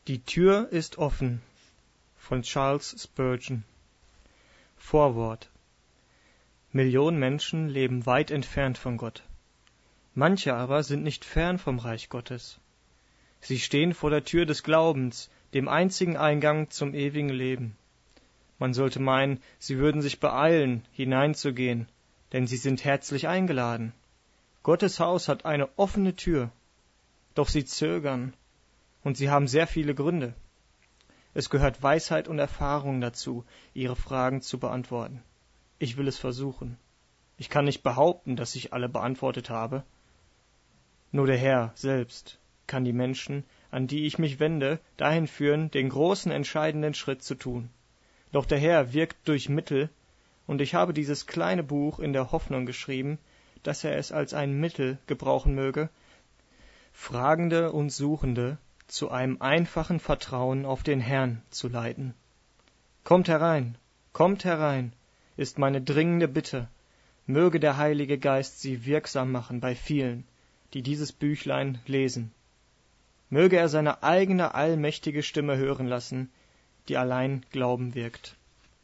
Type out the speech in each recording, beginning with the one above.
Die Tür ist offen von Charles Spurgeon. Vorwort. Millionen Menschen leben weit entfernt von Gott. Manche aber sind nicht fern vom Reich Gottes. Sie stehen vor der Tür des Glaubens, dem einzigen Eingang zum ewigen Leben. Man sollte meinen, sie würden sich beeilen, hineinzugehen, denn sie sind herzlich eingeladen. Gottes Haus hat eine offene Tür, doch sie zögern, und sie haben sehr viele Gründe. Es gehört Weisheit und Erfahrung dazu, ihre Fragen zu beantworten. Ich will es versuchen. Ich kann nicht behaupten, dass ich alle beantwortet habe. Nur der Herr selbst kann die Menschen, an die ich mich wende, dahin führen, den großen, entscheidenden Schritt zu tun. Doch der Herr wirkt durch Mittel, und ich habe dieses kleine Buch in der Hoffnung geschrieben, dass er es als ein Mittel gebrauchen möge, Fragende und Suchende zu einem einfachen Vertrauen auf den Herrn zu leiten. Kommt herein, ist meine dringende Bitte. Möge der Heilige Geist sie wirksam machen bei vielen, die dieses Büchlein lesen. Möge er seine eigene allmächtige Stimme hören lassen, die allein Glauben wirkt.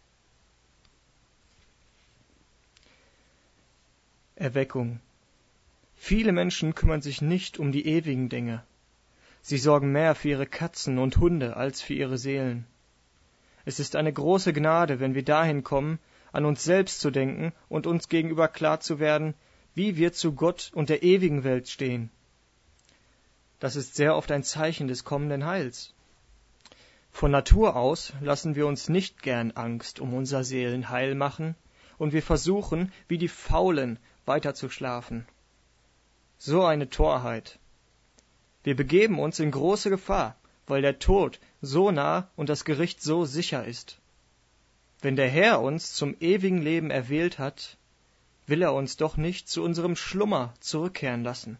Erweckung. Viele Menschen kümmern sich nicht um die ewigen Dinge. Sie sorgen mehr für ihre Katzen und Hunde als für ihre Seelen. Es ist eine große Gnade, wenn wir dahin kommen, an uns selbst zu denken und uns gegenüber klar zu werden, wie wir zu Gott und der ewigen Welt stehen. Das ist sehr oft ein Zeichen des kommenden Heils. Von Natur aus lassen wir uns nicht gern Angst um unser Seelenheil machen, und wir versuchen, wie die Faulen, weiter zu schlafen. So eine Torheit! Wir begeben uns in große Gefahr, weil der Tod so nah und das Gericht so sicher ist. Wenn der Herr uns zum ewigen Leben erwählt hat, will er uns doch nicht zu unserem Schlummer zurückkehren lassen.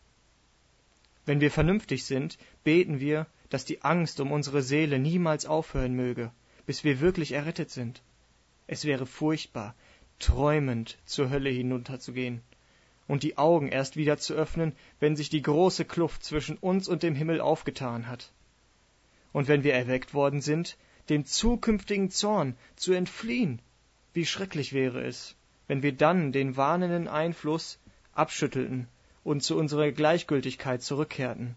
Wenn wir vernünftig sind, beten wir, dass die Angst um unsere Seele niemals aufhören möge, bis wir wirklich errettet sind. Es wäre furchtbar, träumend zur Hölle hinunterzugehen und die Augen erst wieder zu öffnen, wenn sich die große Kluft zwischen uns und dem Himmel aufgetan hat. Und wenn wir erweckt worden sind, dem zukünftigen Zorn zu entfliehen, wie schrecklich wäre es, wenn wir dann den warnenden Einfluss abschüttelten und zu unserer Gleichgültigkeit zurückkehrten.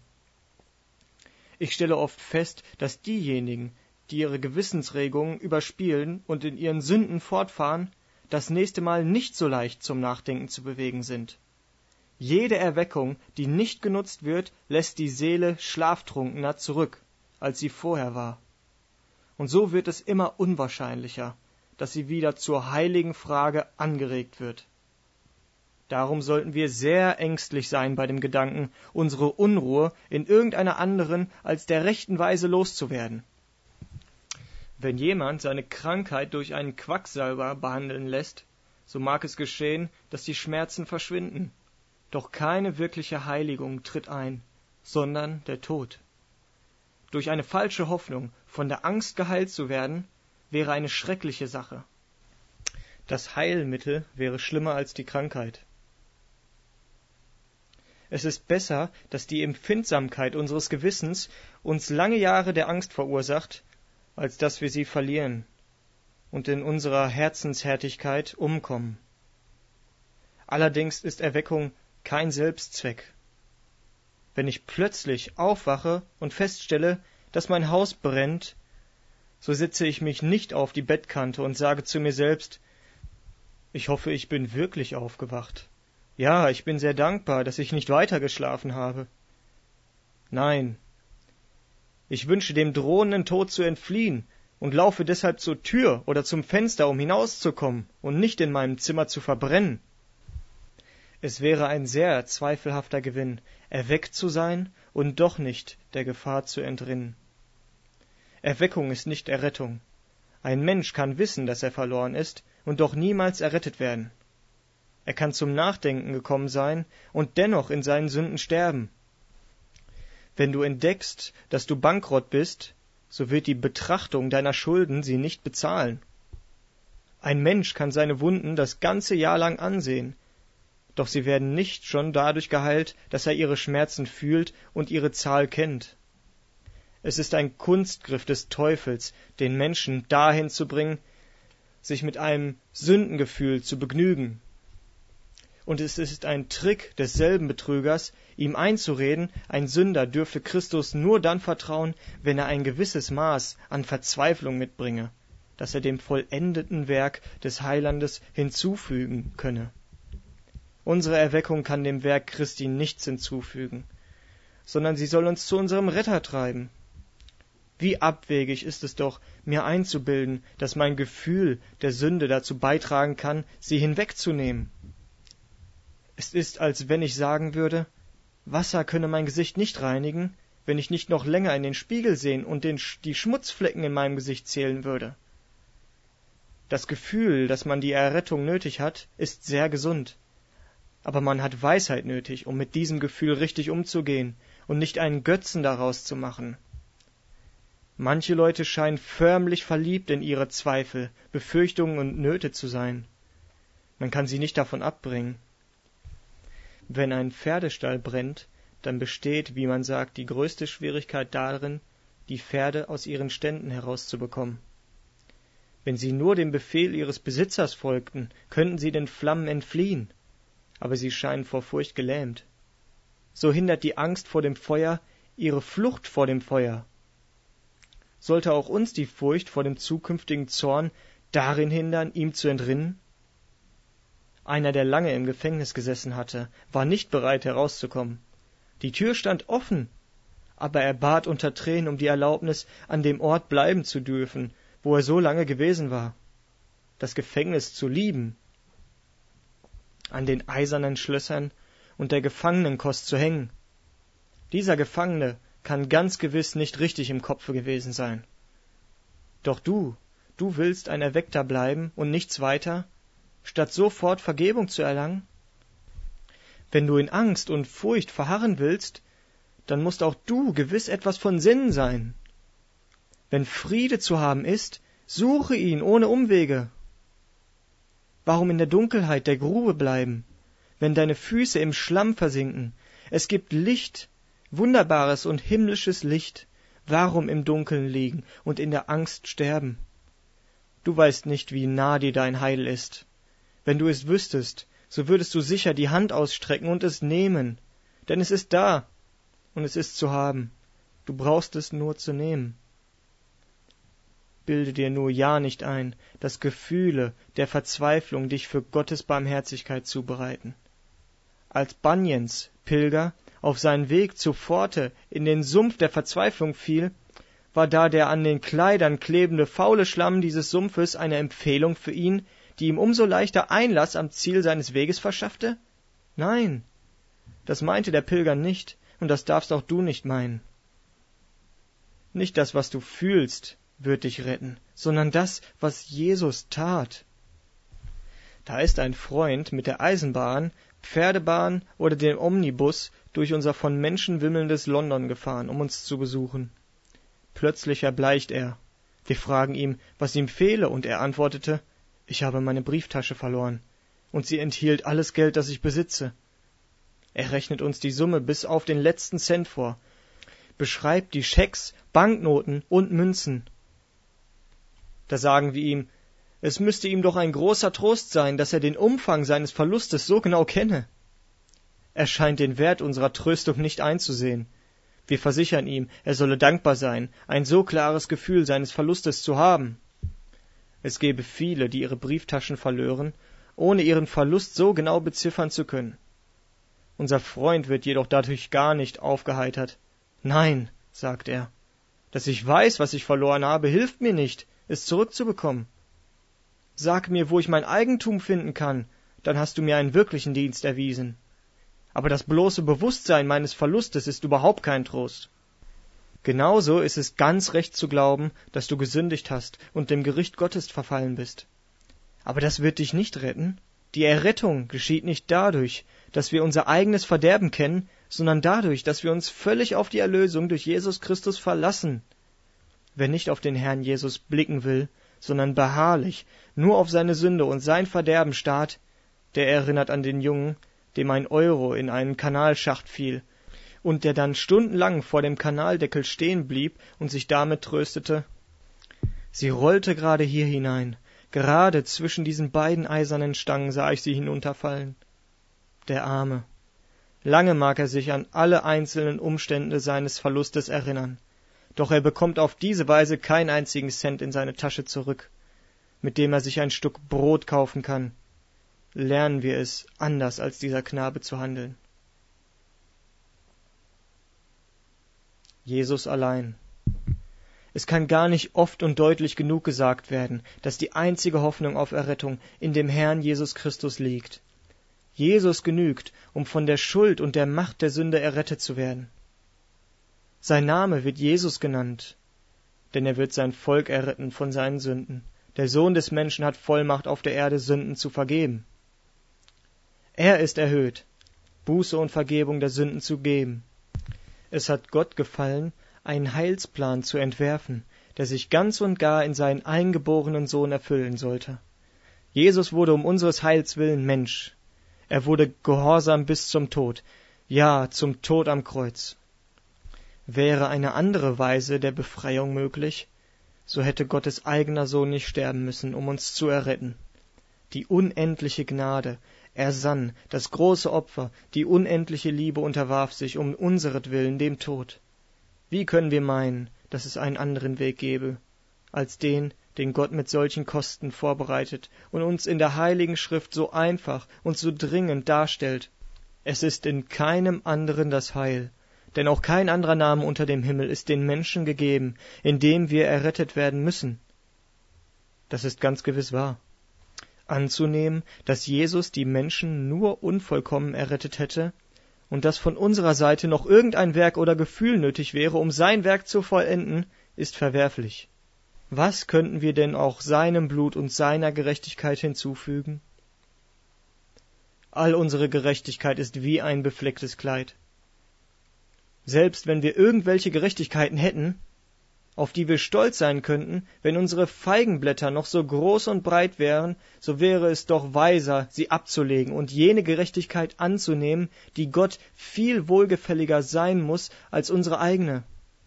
Ich stelle oft fest, dass diejenigen, die ihre Gewissensregungen überspielen und in ihren Sünden fortfahren, das nächste Mal nicht so leicht zum Nachdenken zu bewegen sind. Jede Erweckung, die nicht genutzt wird, lässt die Seele schlaftrunkener zurück, als sie vorher war. Und so wird es immer unwahrscheinlicher, dass sie wieder zur heiligen Frage angeregt wird. Darum sollten wir sehr ängstlich sein bei dem Gedanken, unsere Unruhe in irgendeiner anderen als der rechten Weise loszuwerden. Wenn jemand seine Krankheit durch einen Quacksalber behandeln lässt, so mag es geschehen, dass die Schmerzen verschwinden. Doch keine wirkliche Heiligung tritt ein, sondern der Tod. Durch eine falsche Hoffnung, von der Angst geheilt zu werden, wäre eine schreckliche Sache. Das Heilmittel wäre schlimmer als die Krankheit. Es ist besser, dass die Empfindsamkeit unseres Gewissens uns lange Jahre der Angst verursacht, als dass wir sie verlieren und in unserer Herzenshärtigkeit umkommen. Allerdings ist Erweckung kein Selbstzweck. Wenn ich plötzlich aufwache und feststelle, dass mein Haus brennt, so setze ich mich nicht auf die Bettkante und sage zu mir selbst, ich hoffe, ich bin wirklich aufgewacht. Ja, ich bin sehr dankbar, dass ich nicht weiter geschlafen habe. Nein, ich wünsche dem drohenden Tod zu entfliehen und laufe deshalb zur Tür oder zum Fenster, um hinauszukommen und nicht in meinem Zimmer zu verbrennen. Es wäre ein sehr zweifelhafter Gewinn, erweckt zu sein und doch nicht der Gefahr zu entrinnen. Erweckung ist nicht Errettung. Ein Mensch kann wissen, dass er verloren ist und doch niemals errettet werden. Er kann zum Nachdenken gekommen sein und dennoch in seinen Sünden sterben. Wenn du entdeckst, dass du bankrott bist, so wird die Betrachtung deiner Schulden sie nicht bezahlen. Ein Mensch kann seine Wunden das ganze Jahr lang ansehen, doch sie werden nicht schon dadurch geheilt, dass er ihre Schmerzen fühlt und ihre Zahl kennt. Es ist ein Kunstgriff des Teufels, den Menschen dahin zu bringen, sich mit einem Sündengefühl zu begnügen. Und es ist ein Trick desselben Betrügers, ihm einzureden, ein Sünder dürfe Christus nur dann vertrauen, wenn er ein gewisses Maß an Verzweiflung mitbringe, das er dem vollendeten Werk des Heilandes hinzufügen könne. Unsere Erweckung kann dem Werk Christi nichts hinzufügen, sondern sie soll uns zu unserem Retter treiben. Wie abwegig ist es doch, mir einzubilden, dass mein Gefühl der Sünde dazu beitragen kann, sie hinwegzunehmen. Es ist, als wenn ich sagen würde, Wasser könne mein Gesicht nicht reinigen, wenn ich nicht noch länger in den Spiegel sehen und die Schmutzflecken in meinem Gesicht zählen würde. Das Gefühl, dass man die Errettung nötig hat, ist sehr gesund. Aber man hat Weisheit nötig, um mit diesem Gefühl richtig umzugehen und nicht einen Götzen daraus zu machen. Manche Leute scheinen förmlich verliebt in ihre Zweifel, Befürchtungen und Nöte zu sein. Man kann sie nicht davon abbringen. Wenn ein Pferdestall brennt, dann besteht, wie man sagt, die größte Schwierigkeit darin, die Pferde aus ihren Ständen herauszubekommen. Wenn sie nur dem Befehl ihres Besitzers folgten, könnten sie den Flammen entfliehen, aber sie scheinen vor Furcht gelähmt. So hindert die Angst vor dem Feuer ihre Flucht vor dem Feuer. Sollte auch uns die Furcht vor dem zukünftigen Zorn darin hindern, ihm zu entrinnen? Einer, der lange im Gefängnis gesessen hatte, war nicht bereit herauszukommen. Die Tür stand offen, aber er bat unter Tränen um die Erlaubnis, an dem Ort bleiben zu dürfen, wo er so lange gewesen war. Das Gefängnis zu lieben, an den eisernen Schlössern und der Gefangenenkost zu hängen. Dieser Gefangene kann ganz gewiss nicht richtig im Kopfe gewesen sein. Doch du willst ein Erweckter bleiben und nichts weiter, statt sofort Vergebung zu erlangen? Wenn du in Angst und Furcht verharren willst, dann musst auch du gewiss etwas von Sinn sein. Wenn Friede zu haben ist, suche ihn ohne Umwege. Warum in der Dunkelheit der Grube bleiben, wenn deine Füße im Schlamm versinken? Es gibt Licht, wunderbares und himmlisches Licht. Warum im Dunkeln liegen und in der Angst sterben? Du weißt nicht, wie nah dir dein Heil ist. Wenn du es wüsstest, so würdest du sicher die Hand ausstrecken und es nehmen, denn es ist da und es ist zu haben. Du brauchst es nur zu nehmen. Bilde dir nur ja nicht ein, dass Gefühle der Verzweiflung dich für Gottes Barmherzigkeit zubereiten. Als Bunyan's Pilger auf seinen Weg zur Pforte in den Sumpf der Verzweiflung fiel, war da der an den Kleidern klebende faule Schlamm dieses Sumpfes eine Empfehlung für ihn, die ihm umso leichter Einlass am Ziel seines Weges verschaffte? Nein, das meinte der Pilger nicht, und das darfst auch du nicht meinen. Nicht das, was du fühlst, wird dich retten, sondern das, was Jesus tat. Da ist ein Freund mit der Eisenbahn, Pferdebahn oder dem Omnibus durch unser von Menschen wimmelndes London gefahren, um uns zu besuchen. Plötzlich erbleicht er. Wir fragen ihn, was ihm fehle, und er antwortete, ich habe meine Brieftasche verloren, und sie enthielt alles Geld, das ich besitze. Er rechnet uns die Summe bis auf den letzten Cent vor, beschreibt die Schecks, Banknoten und Münzen. Da sagen wir ihm, es müsste ihm doch ein großer Trost sein, dass er den Umfang seines Verlustes so genau kenne. Er scheint den Wert unserer Tröstung nicht einzusehen. Wir versichern ihm, er solle dankbar sein, ein so klares Gefühl seines Verlustes zu haben. Es gäbe viele, die ihre Brieftaschen verlören, ohne ihren Verlust so genau beziffern zu können. Unser Freund wird jedoch dadurch gar nicht aufgeheitert. Nein, sagt er, dass ich weiß, was ich verloren habe, hilft mir nicht, es zurückzubekommen. Sag mir, wo ich mein Eigentum finden kann, dann hast du mir einen wirklichen Dienst erwiesen. Aber das bloße Bewusstsein meines Verlustes ist überhaupt kein Trost. Genauso ist es ganz recht zu glauben, dass du gesündigt hast und dem Gericht Gottes verfallen bist. Aber das wird dich nicht retten. Die Errettung geschieht nicht dadurch, dass wir unser eigenes Verderben kennen, sondern dadurch, dass wir uns völlig auf die Erlösung durch Jesus Christus verlassen. Wer nicht auf den Herrn Jesus blicken will, sondern beharrlich nur auf seine Sünde und sein Verderben starrt, der erinnert an den Jungen, dem ein Euro in einen Kanalschacht fiel und der dann stundenlang vor dem Kanaldeckel stehen blieb und sich damit tröstete: Sie rollte gerade hier hinein, gerade zwischen diesen beiden eisernen Stangen sah ich sie hinunterfallen. Der Arme. Lange mag er sich an alle einzelnen Umstände seines Verlustes erinnern, doch er bekommt auf diese Weise keinen einzigen Cent in seine Tasche zurück, mit dem er sich ein Stück Brot kaufen kann. Lernen wir es, anders als dieser Knabe zu handeln. Jesus allein. Es kann gar nicht oft und deutlich genug gesagt werden, dass die einzige Hoffnung auf Errettung in dem Herrn Jesus Christus liegt. Jesus genügt, um von der Schuld und der Macht der Sünde errettet zu werden. Sein Name wird Jesus genannt, denn er wird sein Volk erretten von seinen Sünden. Der Sohn des Menschen hat Vollmacht auf der Erde, Sünden zu vergeben. Er ist erhöht, Buße und Vergebung der Sünden zu geben. Es hat Gott gefallen, einen Heilsplan zu entwerfen, der sich ganz und gar in seinen eingeborenen Sohn erfüllen sollte. Jesus wurde um unseres Heils willen Mensch. Er wurde gehorsam bis zum Tod, ja, zum Tod am Kreuz. Wäre eine andere Weise der Befreiung möglich, so hätte Gottes eigener Sohn nicht sterben müssen, um uns zu erretten. Die unendliche Gnade ersann das große Opfer, die unendliche Liebe unterwarf sich um unseretwillen dem Tod. Wie können wir meinen, dass es einen anderen Weg gäbe, als den Gott mit solchen Kosten vorbereitet und uns in der Heiligen Schrift so einfach und so dringend darstellt? Es ist in keinem anderen das Heil, denn auch kein anderer Name unter dem Himmel ist den Menschen gegeben, in dem wir errettet werden müssen. Das ist ganz gewiss wahr. Anzunehmen, dass Jesus die Menschen nur unvollkommen errettet hätte und dass von unserer Seite noch irgendein Werk oder Gefühl nötig wäre, um sein Werk zu vollenden, ist verwerflich. Was könnten wir denn auch seinem Blut und seiner Gerechtigkeit hinzufügen? All unsere Gerechtigkeit ist wie ein beflecktes Kleid. Selbst wenn wir irgendwelche Gerechtigkeiten hätten, auf die wir stolz sein könnten, wenn unsere Feigenblätter noch so groß und breit wären, so wäre es doch weiser, sie abzulegen und jene Gerechtigkeit anzunehmen, die Gott viel wohlgefälliger sein muss als unsere eigene.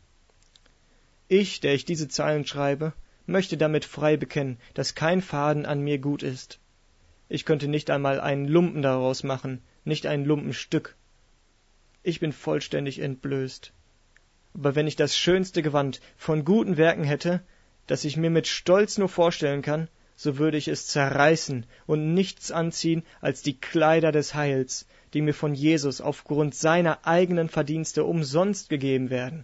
Ich, der ich diese Zeilen schreibe, möchte damit frei bekennen, dass kein Faden an mir gut ist. Ich könnte nicht einmal einen Lumpen daraus machen, nicht ein Lumpenstück. Ich bin vollständig entblößt. Aber wenn ich das schönste Gewand von guten Werken hätte, das ich mir mit Stolz nur vorstellen kann, so würde ich es zerreißen und nichts anziehen als die Kleider des Heils, die mir von Jesus aufgrund seiner eigenen Verdienste umsonst gegeben werden.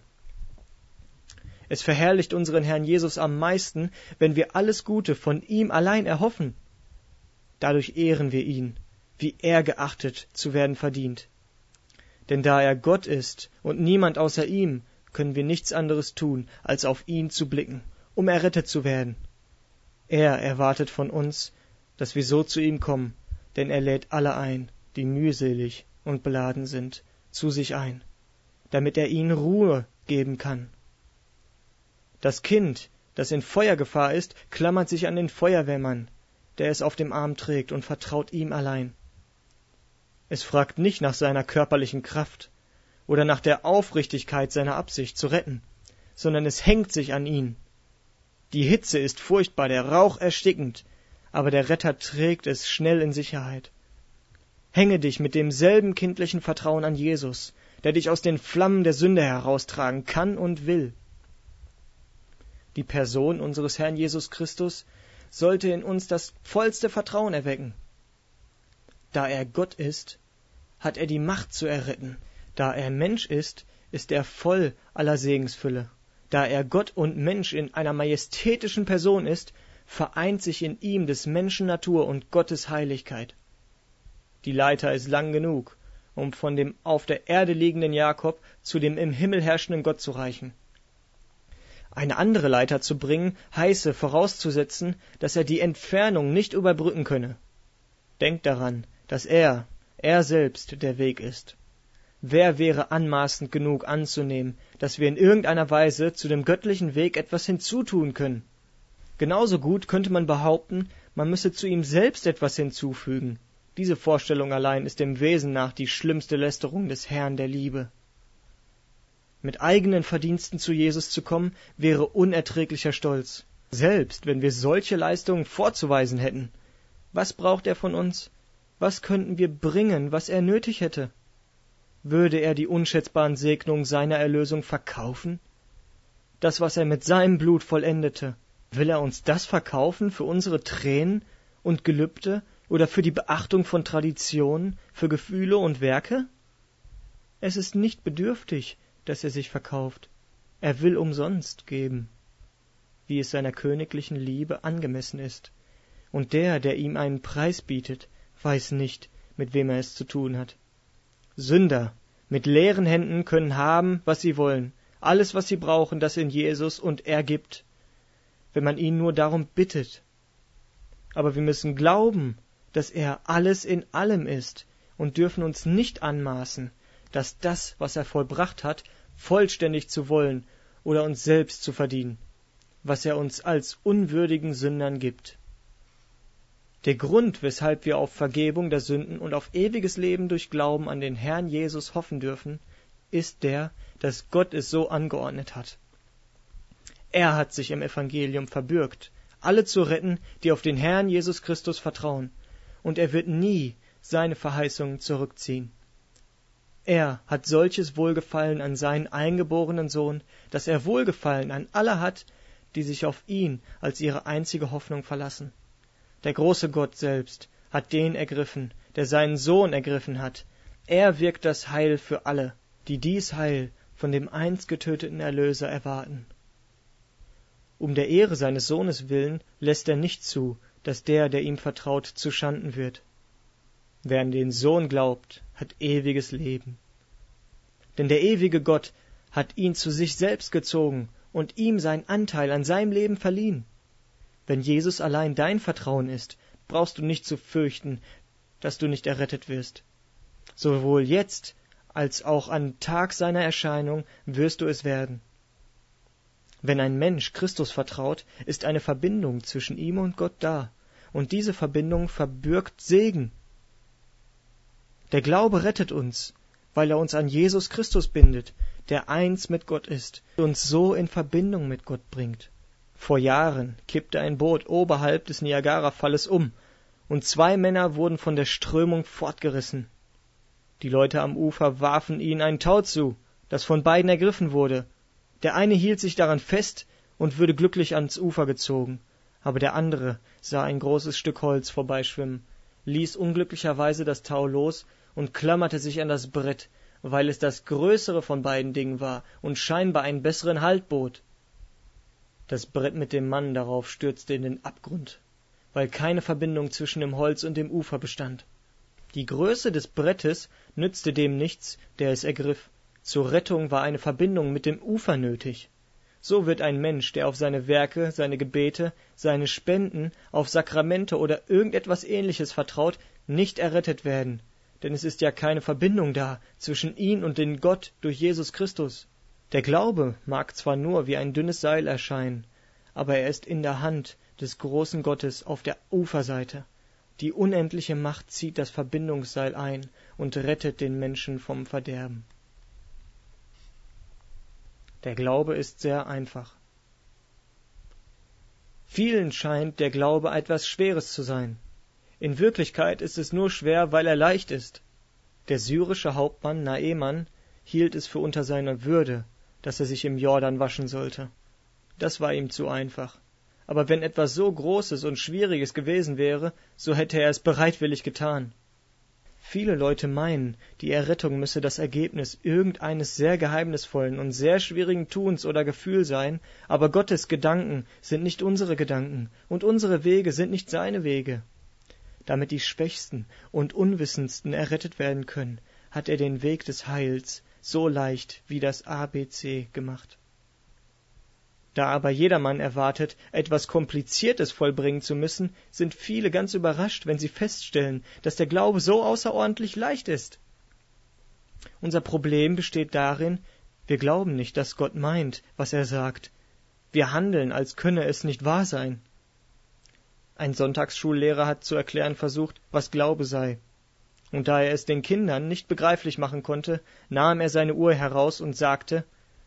Es verherrlicht unseren Herrn Jesus am meisten, wenn wir alles Gute von ihm allein erhoffen. Dadurch ehren wir ihn, wie er geachtet zu werden verdient. Denn da er Gott ist und niemand außer ihm, können wir nichts anderes tun, als auf ihn zu blicken, um errettet zu werden. Er erwartet von uns, dass wir so zu ihm kommen, denn er lädt alle ein, die mühselig und beladen sind, zu sich ein, damit er ihnen Ruhe geben kann. Das Kind, das in Feuergefahr ist, klammert sich an den Feuerwehrmann, der es auf dem Arm trägt und vertraut ihm allein. Es fragt nicht nach seiner körperlichen Kraft oder nach der Aufrichtigkeit seiner Absicht zu retten, sondern es hängt sich an ihn. Die Hitze ist furchtbar, der Rauch erstickend, aber der Retter trägt es schnell in Sicherheit. Hänge dich mit demselben kindlichen Vertrauen an Jesus, der dich aus den Flammen der Sünde heraustragen kann und will. Die Person unseres Herrn Jesus Christus sollte in uns das vollste Vertrauen erwecken. Da er Gott ist, hat er die Macht zu erretten. Da er Mensch ist, ist er voll aller Segensfülle. Da er Gott und Mensch in einer majestätischen Person ist, vereint sich in ihm des Menschen Natur und Gottes Heiligkeit. Die Leiter ist lang genug, um von dem auf der Erde liegenden Jakob zu dem im Himmel herrschenden Gott zu reichen. Eine andere Leiter zu bringen, heiße vorauszusetzen, dass er die Entfernung nicht überbrücken könne. Denkt daran, dass er selbst der Weg ist. Wer wäre anmaßend genug anzunehmen, dass wir in irgendeiner Weise zu dem göttlichen Weg etwas hinzutun können? Genauso gut könnte man behaupten, man müsse zu ihm selbst etwas hinzufügen. Diese Vorstellung allein ist dem Wesen nach die schlimmste Lästerung des Herrn der Liebe. mit eigenen Verdiensten zu Jesus zu kommen, wäre unerträglicher Stolz. Selbst wenn wir solche Leistungen vorzuweisen hätten, was braucht er von uns? Was könnten wir bringen, was er nötig hätte? Würde er die unschätzbaren Segnungen seiner Erlösung verkaufen? Das, was er mit seinem Blut vollendete, will er uns das verkaufen für unsere Tränen und Gelübde oder für die Beachtung von Traditionen, für Gefühle und Werke? Es ist nicht bedürftig, dass er sich verkauft. Er will umsonst geben, wie es seiner königlichen Liebe angemessen ist. Und der ihm einen Preis bietet, weiß nicht, mit wem er es zu tun hat. Sünder mit leeren Händen können haben, was sie wollen. Alles, was sie brauchen, das in Jesus und er gibt, wenn man ihn nur darum bittet. Aber wir müssen glauben, dass er alles in allem ist und dürfen uns nicht anmaßen, dass das, was er vollbracht hat, vollständig zu wollen oder uns selbst zu verdienen, was er uns als unwürdigen Sündern gibt. Der Grund, weshalb wir auf Vergebung der Sünden und auf ewiges Leben durch Glauben an den Herrn Jesus hoffen dürfen, ist der, dass Gott es so angeordnet hat. Er hat sich im Evangelium verbürgt, alle zu retten, die auf den Herrn Jesus Christus vertrauen, und er wird nie seine Verheißungen zurückziehen. Er hat solches Wohlgefallen an seinen eingeborenen Sohn, dass er Wohlgefallen an alle hat, die sich auf ihn als ihre einzige Hoffnung verlassen. Der große Gott selbst hat den ergriffen, der seinen Sohn ergriffen hat. Er wirkt das Heil für alle, die dies Heil von dem einst getöteten Erlöser erwarten. Um der Ehre seines Sohnes willen lässt er nicht zu, dass der ihm vertraut, zuschanden wird. Wer an den Sohn glaubt, hat ewiges Leben. Denn der ewige Gott hat ihn zu sich selbst gezogen und ihm seinen Anteil an seinem Leben verliehen. Wenn Jesus allein dein Vertrauen ist, brauchst du nicht zu fürchten, dass du nicht errettet wirst. Sowohl jetzt als auch am Tag seiner Erscheinung wirst du es werden. Wenn ein Mensch Christus vertraut, ist eine Verbindung zwischen ihm und Gott da, und diese Verbindung verbirgt Segen. Der Glaube rettet uns, weil er uns an Jesus Christus bindet, der eins mit Gott ist, und uns so in Verbindung mit Gott bringt. Vor Jahren kippte ein Boot oberhalb des Niagarafalles um, und 2 Männer wurden von der Strömung fortgerissen. Die Leute am Ufer warfen ihnen ein Tau zu, das von beiden ergriffen wurde. Der eine hielt sich daran fest und wurde glücklich ans Ufer gezogen, aber der andere sah ein großes Stück Holz vorbeischwimmen, ließ unglücklicherweise das Tau los und klammerte sich an das Brett, weil es das größere von beiden Dingen war und scheinbar einen besseren Halt bot. Das Brett mit dem Mann darauf stürzte in den Abgrund, weil keine Verbindung zwischen dem Holz und dem Ufer bestand. Die Größe des Brettes nützte dem nichts, der es ergriff. Zur Rettung war eine Verbindung mit dem Ufer nötig. So wird ein Mensch, der auf seine Werke, seine Gebete, seine Spenden, auf Sakramente oder irgendetwas Ähnliches vertraut, nicht errettet werden, denn es ist ja keine Verbindung da zwischen ihn und den Gott durch Jesus Christus. Der Glaube mag zwar nur wie ein dünnes Seil erscheinen, aber er ist in der Hand des großen Gottes auf der Uferseite. Die unendliche Macht zieht das Verbindungsseil ein und rettet den Menschen vom Verderben. Der Glaube ist sehr einfach. Vielen scheint der Glaube etwas Schweres zu sein. In Wirklichkeit ist es nur schwer, weil er leicht ist. Der syrische Hauptmann Naeman hielt es für unter seiner Würde, dass er sich im Jordan waschen sollte. Das war ihm zu einfach. Aber wenn etwas so Großes und Schwieriges gewesen wäre, so hätte er es bereitwillig getan. Viele Leute meinen, die Errettung müsse das Ergebnis irgendeines sehr geheimnisvollen und sehr schwierigen Tuns oder Gefühl sein, aber Gottes Gedanken sind nicht unsere Gedanken und unsere Wege sind nicht seine Wege. Damit die Schwächsten und Unwissendsten errettet werden können, hat er den Weg des Heils so leicht wie das ABC gemacht. Da aber jedermann erwartet, etwas Kompliziertes vollbringen zu müssen, sind viele ganz überrascht, wenn sie feststellen, dass der Glaube so außerordentlich leicht ist. Unser Problem besteht darin, wir glauben nicht, dass Gott meint, was er sagt. Wir handeln, als könne es nicht wahr sein. Ein Sonntagsschullehrer hat zu erklären versucht, was Glaube sei. Und da er es den Kindern nicht begreiflich machen konnte, nahm er seine Uhr heraus und sagte,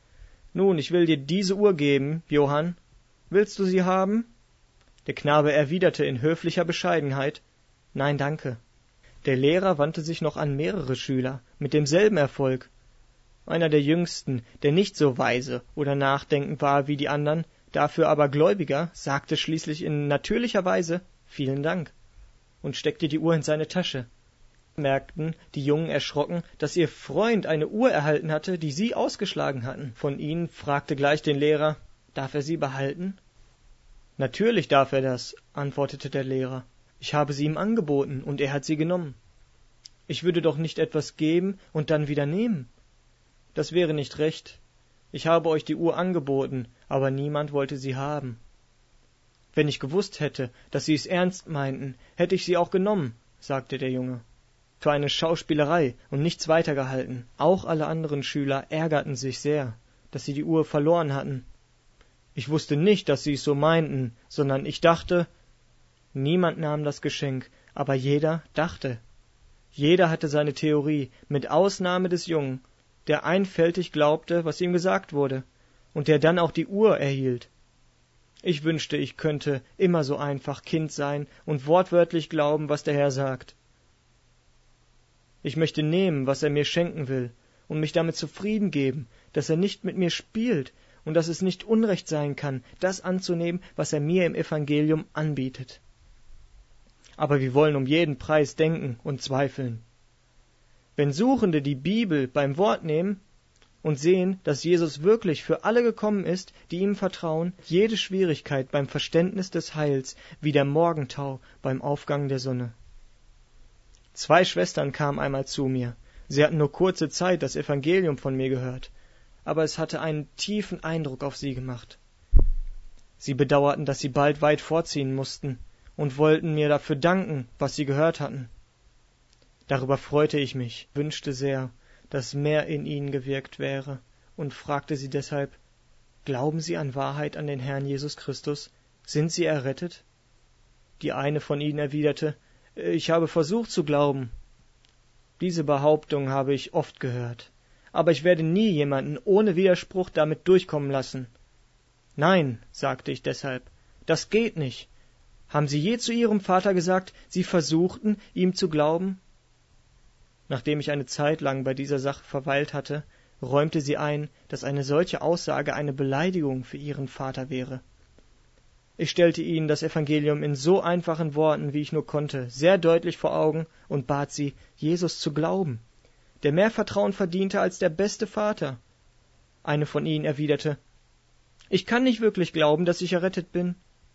Nun, ich will dir diese Uhr geben, Johann. Willst du sie haben? Der Knabe erwiderte in höflicher Bescheidenheit: Nein, danke. Der Lehrer wandte sich noch an mehrere Schüler, mit demselben Erfolg. Einer der Jüngsten, der nicht so weise oder nachdenkend war wie die anderen, dafür aber gläubiger, sagte schließlich in natürlicher Weise: Vielen Dank, und steckte die Uhr in seine Tasche. Merkten die Jungen erschrocken, dass ihr Freund eine Uhr erhalten hatte, die sie ausgeschlagen hatten. Von ihnen fragte gleich den Lehrer: Darf er sie behalten? Natürlich darf er das, antwortete der Lehrer. Ich habe sie ihm angeboten, und er hat sie genommen. Ich würde doch nicht etwas geben und dann wieder nehmen. Das wäre nicht recht. Ich habe euch die Uhr angeboten, aber niemand wollte sie haben. Wenn ich gewusst hätte, dass sie es ernst meinten, hätte ich sie auch genommen, sagte der Junge. Für eine Schauspielerei und nichts weiter gehalten. Auch alle anderen Schüler ärgerten sich sehr, dass sie die Uhr verloren hatten. Ich wusste nicht, dass sie es so meinten, sondern ich dachte. Niemand nahm das Geschenk, aber jeder dachte. Jeder hatte seine Theorie, mit Ausnahme des Jungen, der einfältig glaubte, was ihm gesagt wurde, und der dann auch die Uhr erhielt. Ich wünschte, ich könnte immer so einfach Kind sein und wortwörtlich glauben, was der Herr sagt. Ich möchte nehmen, was er mir schenken will, und mich damit zufrieden geben, dass er nicht mit mir spielt und dass es nicht Unrecht sein kann, das anzunehmen, was er mir im Evangelium anbietet. Aber wir wollen um jeden Preis denken und zweifeln. Wenn Suchende die Bibel beim Wort nehmen und sehen, dass Jesus wirklich für alle gekommen ist, die ihm vertrauen, jede Schwierigkeit beim Verständnis des Heils wie der Morgentau beim Aufgang der Sonne. 2 Schwestern kamen einmal zu mir. Sie hatten nur kurze Zeit das Evangelium von mir gehört, aber es hatte einen tiefen Eindruck auf sie gemacht. Sie bedauerten, dass sie bald weit vorziehen mussten und wollten mir dafür danken, was sie gehört hatten. Darüber freute ich mich, wünschte sehr, dass mehr in ihnen gewirkt wäre, und fragte sie deshalb: Glauben Sie an Wahrheit an den Herrn Jesus Christus? Sind Sie errettet? Die eine von ihnen erwiderte: Ich habe versucht zu glauben. Diese Behauptung habe ich oft gehört, aber ich werde nie jemanden ohne Widerspruch damit durchkommen lassen. Nein, sagte ich deshalb, das geht nicht. Haben Sie je zu Ihrem Vater gesagt, Sie versuchten, ihm zu glauben? Nachdem ich eine Zeit lang bei dieser Sache verweilt hatte, räumte sie ein, dass eine solche Aussage eine Beleidigung für ihren Vater wäre. Ich stellte ihnen das Evangelium in so einfachen Worten, wie ich nur konnte, sehr deutlich vor Augen und bat sie, Jesus zu glauben, der mehr Vertrauen verdiente als der beste Vater. Eine von ihnen erwiderte: Ich kann nicht wirklich glauben, dass ich errettet bin.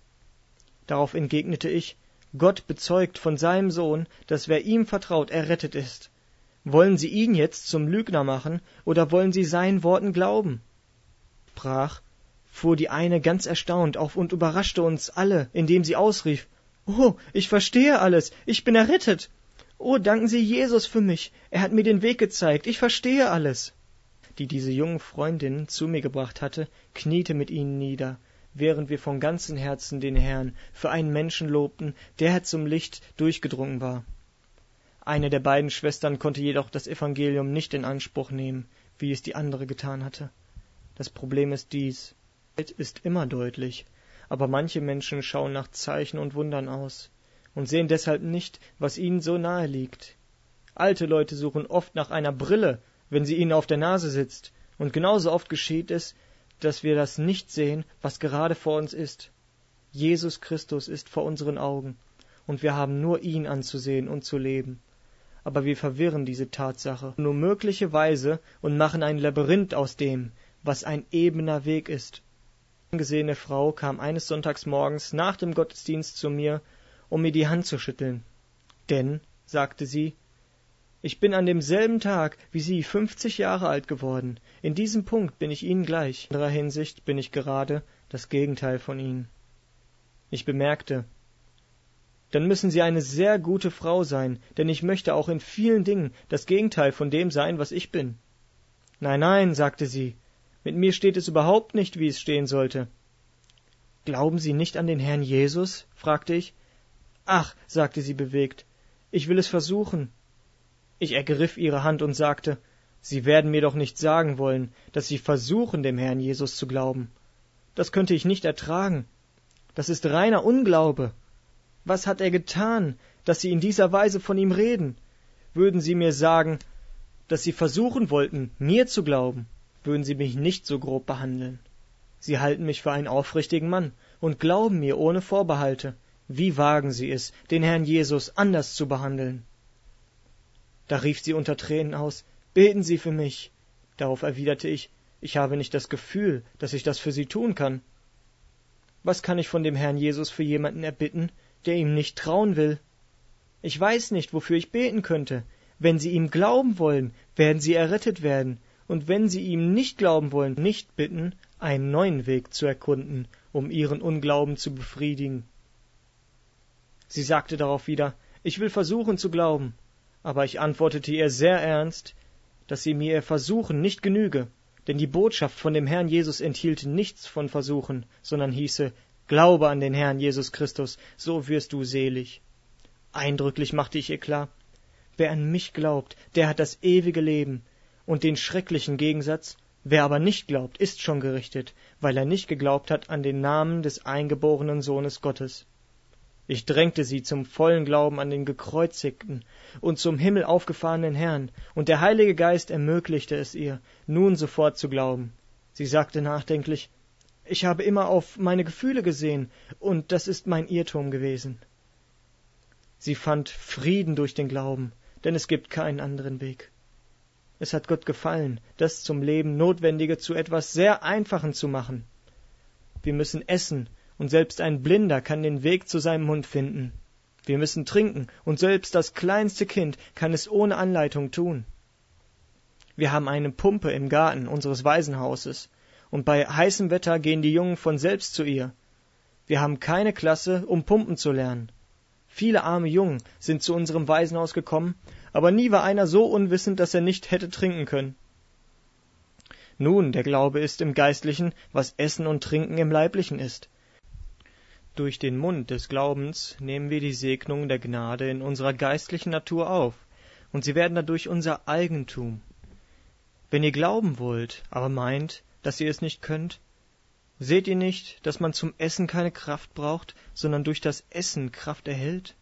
Darauf entgegnete ich: Gott bezeugt von seinem Sohn, dass wer ihm vertraut, errettet ist. Wollen Sie ihn jetzt zum Lügner machen, oder wollen Sie seinen Worten glauben? Sprach, fuhr die eine ganz erstaunt auf und überraschte uns alle, indem sie ausrief: Oh, ich verstehe alles, ich bin errettet. Oh, danken Sie Jesus für mich, er hat mir den Weg gezeigt, ich verstehe alles. Die diese jungen Freundinnen zu mir gebracht hatte, kniete mit ihnen nieder, während wir von ganzem Herzen den Herrn für einen Menschen lobten, der zum Licht durchgedrungen war. Eine der beiden Schwestern konnte jedoch das Evangelium nicht in Anspruch nehmen, wie es die andere getan hatte. Das Problem ist dies: Die Welt ist immer deutlich, aber manche Menschen schauen nach Zeichen und Wundern aus und sehen deshalb nicht, was ihnen so nahe liegt. Alte Leute suchen oft nach einer Brille, wenn sie ihnen auf der Nase sitzt, und genauso oft geschieht es, dass wir das nicht sehen, was gerade vor uns ist. Jesus Christus ist vor unseren Augen, und wir haben nur ihn anzusehen und zu leben. Aber wir verwirren diese Tatsache nur möglicherweise und machen ein Labyrinth aus dem, was ein ebener Weg ist. Eine angesehene Frau kam eines Sonntagsmorgens nach dem Gottesdienst zu mir, um mir die Hand zu schütteln. Denn, sagte sie, ich bin an demselben Tag wie Sie 50 Jahre alt geworden. In diesem Punkt bin ich Ihnen gleich. In anderer Hinsicht bin ich gerade das Gegenteil von Ihnen. Ich bemerkte: Dann müssen Sie eine sehr gute Frau sein, denn ich möchte auch in vielen Dingen das Gegenteil von dem sein, was ich bin. Nein, nein, sagte sie, mit mir steht es überhaupt nicht, wie es stehen sollte. Glauben Sie nicht an den Herrn Jesus? Fragte ich. Ach, sagte sie bewegt, ich will es versuchen. Ich ergriff ihre Hand und sagte: Sie werden mir doch nicht sagen wollen, dass Sie versuchen, dem Herrn Jesus zu glauben. Das könnte ich nicht ertragen. Das ist reiner Unglaube. Was hat er getan, dass Sie in dieser Weise von ihm reden? Würden Sie mir sagen, dass Sie versuchen wollten, mir zu glauben, würden Sie mich nicht so grob behandeln. Sie halten mich für einen aufrichtigen Mann und glauben mir ohne Vorbehalte. Wie wagen Sie es, den Herrn Jesus anders zu behandeln? Da rief sie unter Tränen aus, »Beten Sie für mich!« Darauf erwiderte ich, »Ich habe nicht das Gefühl, dass ich das für Sie tun kann.« Was kann ich von dem Herrn Jesus für jemanden erbitten, der ihm nicht trauen will? Ich weiß nicht, wofür ich beten könnte. Wenn Sie ihm glauben wollen, werden Sie errettet werden, und wenn Sie ihm nicht glauben wollen, nicht bitten, einen neuen Weg zu erkunden, um Ihren Unglauben zu befriedigen. Sie sagte darauf wieder, »Ich will versuchen zu glauben.« Aber ich antwortete ihr sehr ernst, dass sie mir ihr Versuchen nicht genüge, denn die Botschaft von dem Herrn Jesus enthielt nichts von Versuchen, sondern hieße, »Glaube an den Herrn Jesus Christus, so wirst du selig.« Eindrücklich machte ich ihr klar, wer an mich glaubt, der hat das ewige Leben, und den schrecklichen Gegensatz, wer aber nicht glaubt, ist schon gerichtet, weil er nicht geglaubt hat an den Namen des eingeborenen Sohnes Gottes. Ich drängte sie zum vollen Glauben an den Gekreuzigten und zum Himmel aufgefahrenen Herrn, und der Heilige Geist ermöglichte es ihr, nun sofort zu glauben. Sie sagte nachdenklich, »Ich habe immer auf meine Gefühle gesehen, und das ist mein Irrtum gewesen.« Sie fand Frieden durch den Glauben, denn es gibt keinen anderen Weg. Es hat Gott gefallen, das zum Leben Notwendige zu etwas sehr Einfachen zu machen. Wir müssen essen, und selbst ein Blinder kann den Weg zu seinem Mund finden. Wir müssen trinken, und selbst das kleinste Kind kann es ohne Anleitung tun. Wir haben eine Pumpe im Garten unseres Waisenhauses, und bei heißem Wetter gehen die Jungen von selbst zu ihr. Wir haben keine Klasse, um Pumpen zu lernen. Viele arme Jungen sind zu unserem Waisenhaus gekommen, aber nie war einer so unwissend, dass er nicht hätte trinken können. Nun, der Glaube ist im Geistlichen, was Essen und Trinken im Leiblichen ist. Durch den Mund des Glaubens nehmen wir die Segnungen der Gnade in unserer geistlichen Natur auf, und sie werden dadurch unser Eigentum. Wenn ihr glauben wollt, aber meint, dass ihr es nicht könnt, seht ihr nicht, dass man zum Essen keine Kraft braucht, sondern durch das Essen Kraft erhält?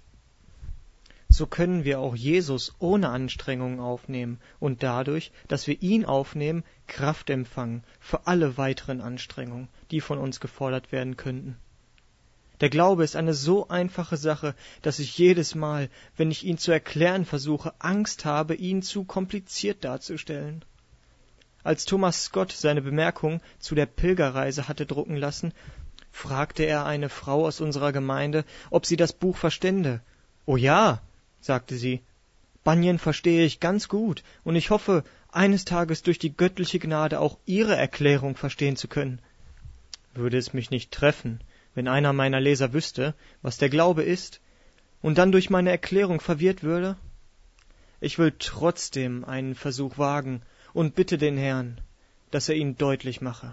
So können wir auch Jesus ohne Anstrengungen aufnehmen und dadurch, dass wir ihn aufnehmen, Kraft empfangen für alle weiteren Anstrengungen, die von uns gefordert werden könnten. Der Glaube ist eine so einfache Sache, dass ich jedes Mal, wenn ich ihn zu erklären versuche, Angst habe, ihn zu kompliziert darzustellen. Als Thomas Scott seine Bemerkung zu der Pilgerreise hatte drucken lassen, fragte er eine Frau aus unserer Gemeinde, ob sie das Buch verstände. »Oh ja«, sagte sie, »Bunyan verstehe ich ganz gut, und ich hoffe, eines Tages durch die göttliche Gnade auch Ihre Erklärung verstehen zu können.« Würde es mich nicht treffen, wenn einer meiner Leser wüsste, was der Glaube ist, und dann durch meine Erklärung verwirrt würde? Ich will trotzdem einen Versuch wagen und bitte den Herrn, dass er ihn deutlich mache.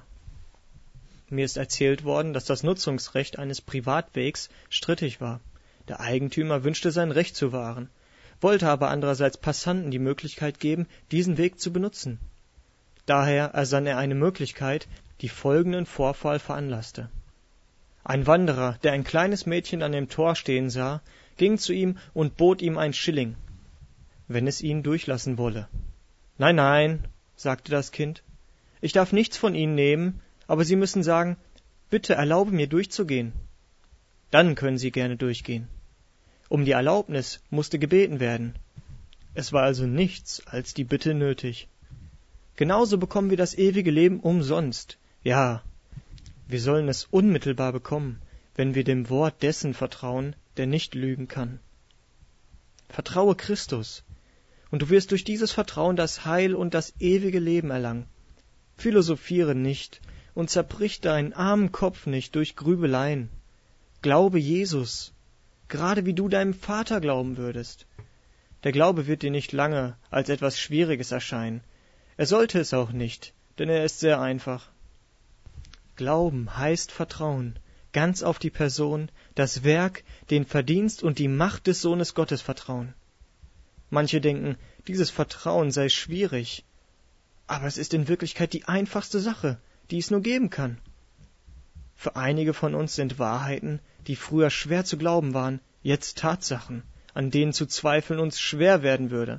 Mir ist erzählt worden, dass das Nutzungsrecht eines Privatwegs strittig war. Der Eigentümer wünschte sein Recht zu wahren, wollte aber andererseits Passanten die Möglichkeit geben, diesen Weg zu benutzen. Daher ersann er eine Möglichkeit, die folgenden Vorfall veranlasste. Ein Wanderer, der ein kleines Mädchen an dem Tor stehen sah, ging zu ihm und bot ihm einen Schilling, wenn es ihn durchlassen wolle. »Nein, nein«, sagte das Kind, »ich darf nichts von Ihnen nehmen, aber Sie müssen sagen, bitte erlaube mir durchzugehen. Dann können Sie gerne durchgehen.« Um die Erlaubnis musste gebeten werden. Es war also nichts als die Bitte nötig. Genauso bekommen wir das ewige Leben umsonst. Ja, wir sollen es unmittelbar bekommen, wenn wir dem Wort dessen vertrauen, der nicht lügen kann. Vertraue Christus, und du wirst durch dieses Vertrauen das Heil und das ewige Leben erlangen. Philosophiere nicht und zerbrich deinen armen Kopf nicht durch Grübeleien. Glaube Jesus, gerade wie du deinem Vater glauben würdest. Der Glaube wird dir nicht lange als etwas Schwieriges erscheinen. Er sollte es auch nicht, denn er ist sehr einfach. Glauben heißt Vertrauen, ganz auf die Person, das Werk, den Verdienst und die Macht des Sohnes Gottes vertrauen. Manche denken, dieses Vertrauen sei schwierig, aber es ist in Wirklichkeit die einfachste Sache, die es nur geben kann. Für einige von uns sind Wahrheiten, die früher schwer zu glauben waren, jetzt Tatsachen, an denen zu zweifeln uns schwer werden würde.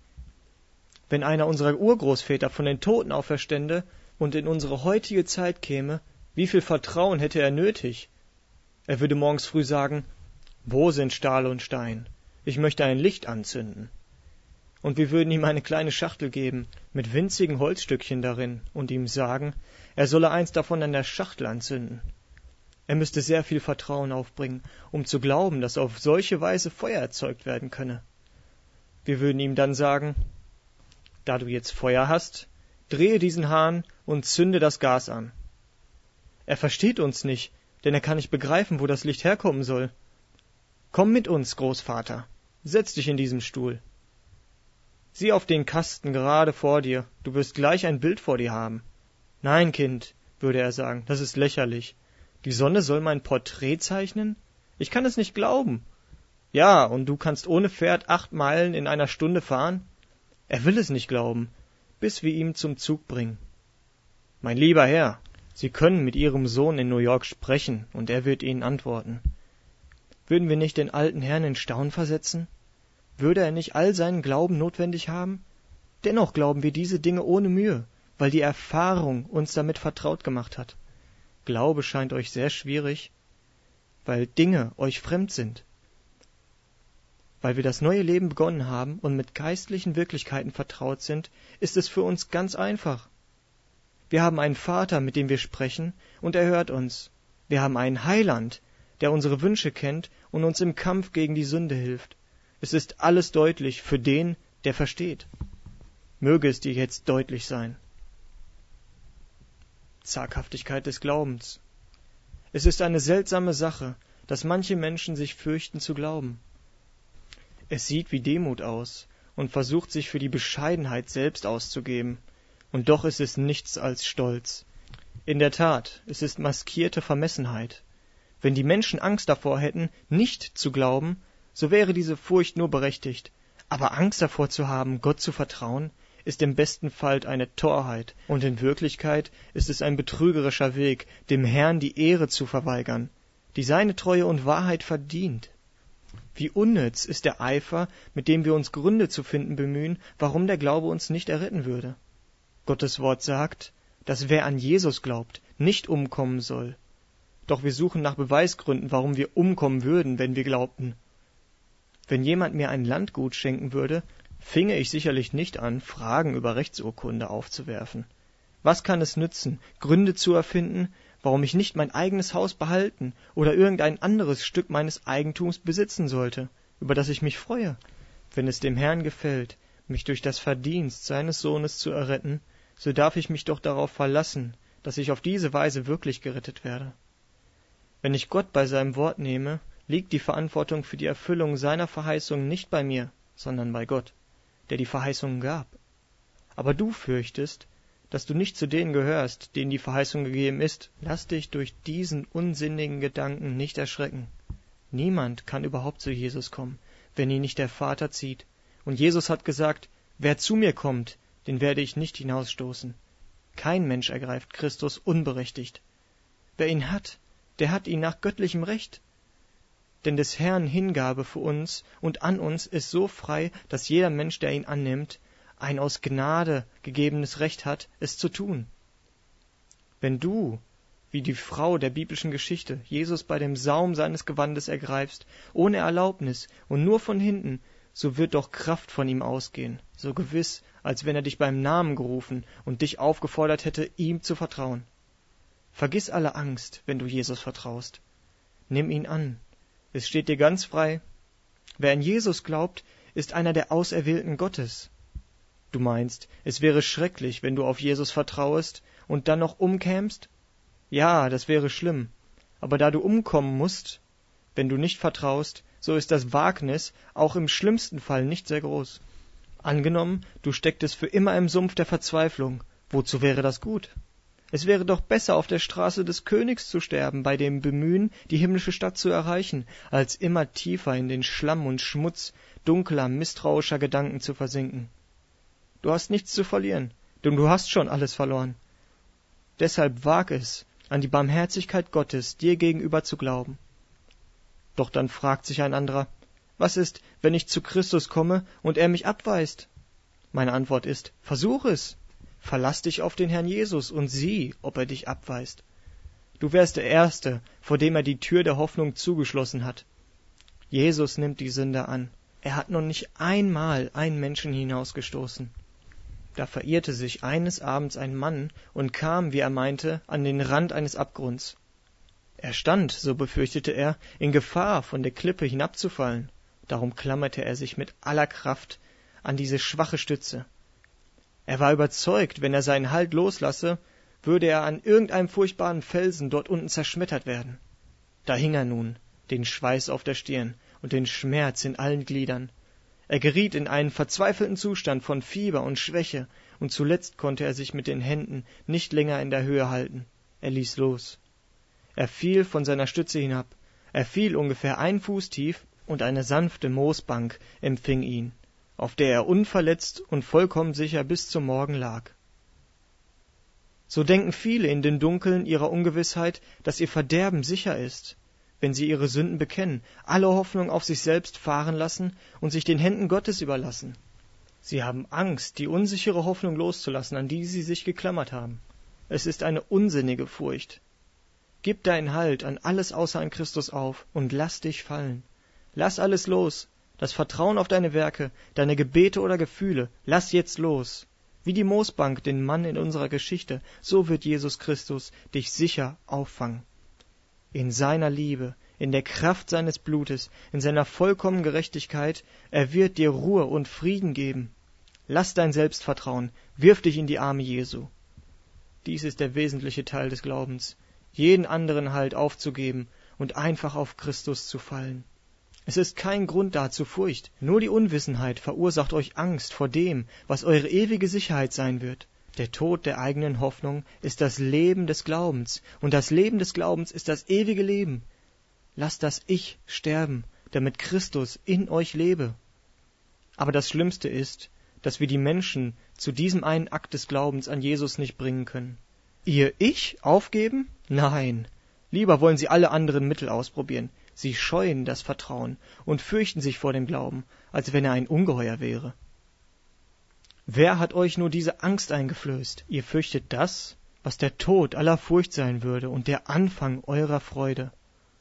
Wenn einer unserer Urgroßväter von den Toten auferstände und in unsere heutige Zeit käme, wie viel Vertrauen hätte er nötig? Er würde morgens früh sagen, wo sind Stahl und Stein? Ich möchte ein Licht anzünden. Und wir würden ihm eine kleine Schachtel geben, mit winzigen Holzstückchen darin, und ihm sagen, er solle eins davon an der Schachtel anzünden. Er müsste sehr viel Vertrauen aufbringen, um zu glauben, dass auf solche Weise Feuer erzeugt werden könne. Wir würden ihm dann sagen, da du jetzt Feuer hast, drehe diesen Hahn und zünde das Gas an. Er versteht uns nicht, denn er kann nicht begreifen, wo das Licht herkommen soll. Komm mit uns, Großvater, setz dich in diesen Stuhl. Sieh auf den Kasten gerade vor dir, du wirst gleich ein Bild vor dir haben. Nein, Kind, würde er sagen, das ist lächerlich. Die Sonne soll mein Porträt zeichnen? Ich kann es nicht glauben. Ja, und du kannst ohne Pferd 8 Meilen in einer Stunde fahren? Er will es nicht glauben, bis wir ihn zum Zug bringen. Mein lieber Herr, Sie können mit Ihrem Sohn in New York sprechen, und er wird Ihnen antworten. Würden wir nicht den alten Herrn in Staunen versetzen? Würde er nicht all seinen Glauben notwendig haben? Dennoch glauben wir diese Dinge ohne Mühe, weil die Erfahrung uns damit vertraut gemacht hat. Glaube scheint euch sehr schwierig, weil Dinge euch fremd sind. Weil wir das neue Leben begonnen haben und mit geistlichen Wirklichkeiten vertraut sind, ist es für uns ganz einfach. Wir haben einen Vater, mit dem wir sprechen, und er hört uns. Wir haben einen Heiland, der unsere Wünsche kennt und uns im Kampf gegen die Sünde hilft. Es ist alles deutlich für den, der versteht. Möge es dir jetzt deutlich sein. Zaghaftigkeit des Glaubens. Es ist eine seltsame Sache, dass manche Menschen sich fürchten zu glauben. Es sieht wie Demut aus und versucht sich für die Bescheidenheit selbst auszugeben, und doch ist es nichts als Stolz. In der Tat, es ist maskierte Vermessenheit. Wenn die Menschen Angst davor hätten, nicht zu glauben, so wäre diese Furcht nur berechtigt. Aber Angst davor zu haben, Gott zu vertrauen, ist im besten Fall eine Torheit, und in Wirklichkeit ist es ein betrügerischer Weg, dem Herrn die Ehre zu verweigern, die seine Treue und Wahrheit verdient. Wie unnütz ist der Eifer, mit dem wir uns Gründe zu finden bemühen, warum der Glaube uns nicht erretten würde. Gottes Wort sagt, dass wer an Jesus glaubt, nicht umkommen soll. Doch wir suchen nach Beweisgründen, warum wir umkommen würden, wenn wir glaubten. Wenn jemand mir ein Landgut schenken würde, finge ich sicherlich nicht an, Fragen über Rechtsurkunde aufzuwerfen. Was kann es nützen, Gründe zu erfinden, warum ich nicht mein eigenes Haus behalten oder irgendein anderes Stück meines Eigentums besitzen sollte, über das ich mich freue? Wenn es dem Herrn gefällt, mich durch das Verdienst seines Sohnes zu erretten, so darf ich mich doch darauf verlassen, dass ich auf diese Weise wirklich gerettet werde. Wenn ich Gott bei seinem Wort nehme, liegt die Verantwortung für die Erfüllung seiner Verheißung nicht bei mir, sondern bei Gott, der die Verheißungen gab. Aber du fürchtest, dass du nicht zu denen gehörst, denen die Verheißung gegeben ist. Lass dich durch diesen unsinnigen Gedanken nicht erschrecken. Niemand kann überhaupt zu Jesus kommen, wenn ihn nicht der Vater zieht. Und Jesus hat gesagt, wer zu mir kommt, den werde ich nicht hinausstoßen. Kein Mensch ergreift Christus unberechtigt. Wer ihn hat, der hat ihn nach göttlichem Recht. Denn des Herrn Hingabe für uns und an uns ist so frei, dass jeder Mensch, der ihn annimmt, ein aus Gnade gegebenes Recht hat, es zu tun. Wenn du, wie die Frau der biblischen Geschichte, Jesus bei dem Saum seines Gewandes ergreifst, ohne Erlaubnis und nur von hinten, so wird doch Kraft von ihm ausgehen, so gewiss, als wenn er dich beim Namen gerufen und dich aufgefordert hätte, ihm zu vertrauen. Vergiss alle Angst, wenn du Jesus vertraust. Nimm ihn an. Es steht dir ganz frei. Wer an Jesus glaubt, ist einer der Auserwählten Gottes. Du meinst, es wäre schrecklich, wenn du auf Jesus vertrauest und dann noch umkämst? Ja, das wäre schlimm. Aber da du umkommen musst, wenn du nicht vertraust, so ist das Wagnis auch im schlimmsten Fall nicht sehr groß. Angenommen, du stecktest für immer im Sumpf der Verzweiflung. Wozu wäre das gut? Es wäre doch besser, auf der Straße des Königs zu sterben, bei dem Bemühen, die himmlische Stadt zu erreichen, als immer tiefer in den Schlamm und Schmutz dunkler, misstrauischer Gedanken zu versinken. Du hast nichts zu verlieren, denn du hast schon alles verloren. Deshalb wag es, an die Barmherzigkeit Gottes dir gegenüber zu glauben. Doch dann fragt sich ein anderer, was ist, wenn ich zu Christus komme und er mich abweist? Meine Antwort ist, versuch es. Verlass dich auf den Herrn Jesus und sieh, ob er dich abweist. Du wärst der Erste, vor dem er die Tür der Hoffnung zugeschlossen hat. Jesus nimmt die Sünder an. Er hat noch nicht einmal einen Menschen hinausgestoßen. Da verirrte sich eines Abends ein Mann und kam, wie er meinte, an den Rand eines Abgrunds. Er stand, so befürchtete er, in Gefahr, von der Klippe hinabzufallen. Darum klammerte er sich mit aller Kraft an diese schwache Stütze. Er war überzeugt, wenn er seinen Halt loslasse, würde er an irgendeinem furchtbaren Felsen dort unten zerschmettert werden. Da hing er nun, den Schweiß auf der Stirn und den Schmerz in allen Gliedern. Er geriet in einen verzweifelten Zustand von Fieber und Schwäche, und zuletzt konnte er sich mit den Händen nicht länger in der Höhe halten. Er ließ los. Er fiel von seiner Stütze hinab. Er fiel ungefähr 1 Fuß tief, und eine sanfte Moosbank empfing ihn, auf der er unverletzt und vollkommen sicher bis zum Morgen lag. So denken viele in den Dunkeln ihrer Ungewissheit, dass ihr Verderben sicher ist, wenn sie ihre Sünden bekennen, alle Hoffnung auf sich selbst fahren lassen und sich den Händen Gottes überlassen. Sie haben Angst, die unsichere Hoffnung loszulassen, an die sie sich geklammert haben. Es ist eine unsinnige Furcht. Gib deinen Halt an alles außer an Christus auf und lass dich fallen. Lass alles los, das Vertrauen auf deine Werke, deine Gebete oder Gefühle, lass jetzt los. Wie die Moosbank den Mann in unserer Geschichte, so wird Jesus Christus dich sicher auffangen. In seiner Liebe, in der Kraft seines Blutes, in seiner vollkommenen Gerechtigkeit, er wird dir Ruhe und Frieden geben. Lass dein Selbstvertrauen, wirf dich in die Arme Jesu. Dies ist der wesentliche Teil des Glaubens, jeden anderen Halt aufzugeben und einfach auf Christus zu fallen. Es ist kein Grund da zur Furcht, nur die Unwissenheit verursacht euch Angst vor dem, was eure ewige Sicherheit sein wird. Der Tod der eigenen Hoffnung ist das Leben des Glaubens, und das Leben des Glaubens ist das ewige Leben. Lasst das Ich sterben, damit Christus in euch lebe. Aber das Schlimmste ist, dass wir die Menschen zu diesem einen Akt des Glaubens an Jesus nicht bringen können. Ihr Ich aufgeben? Nein. Lieber wollen sie alle anderen Mittel ausprobieren. Sie scheuen das Vertrauen und fürchten sich vor dem Glauben, als wenn er ein Ungeheuer wäre. Wer hat euch nur diese Angst eingeflößt? Ihr fürchtet das, was der Tod aller Furcht sein würde und der Anfang eurer Freude.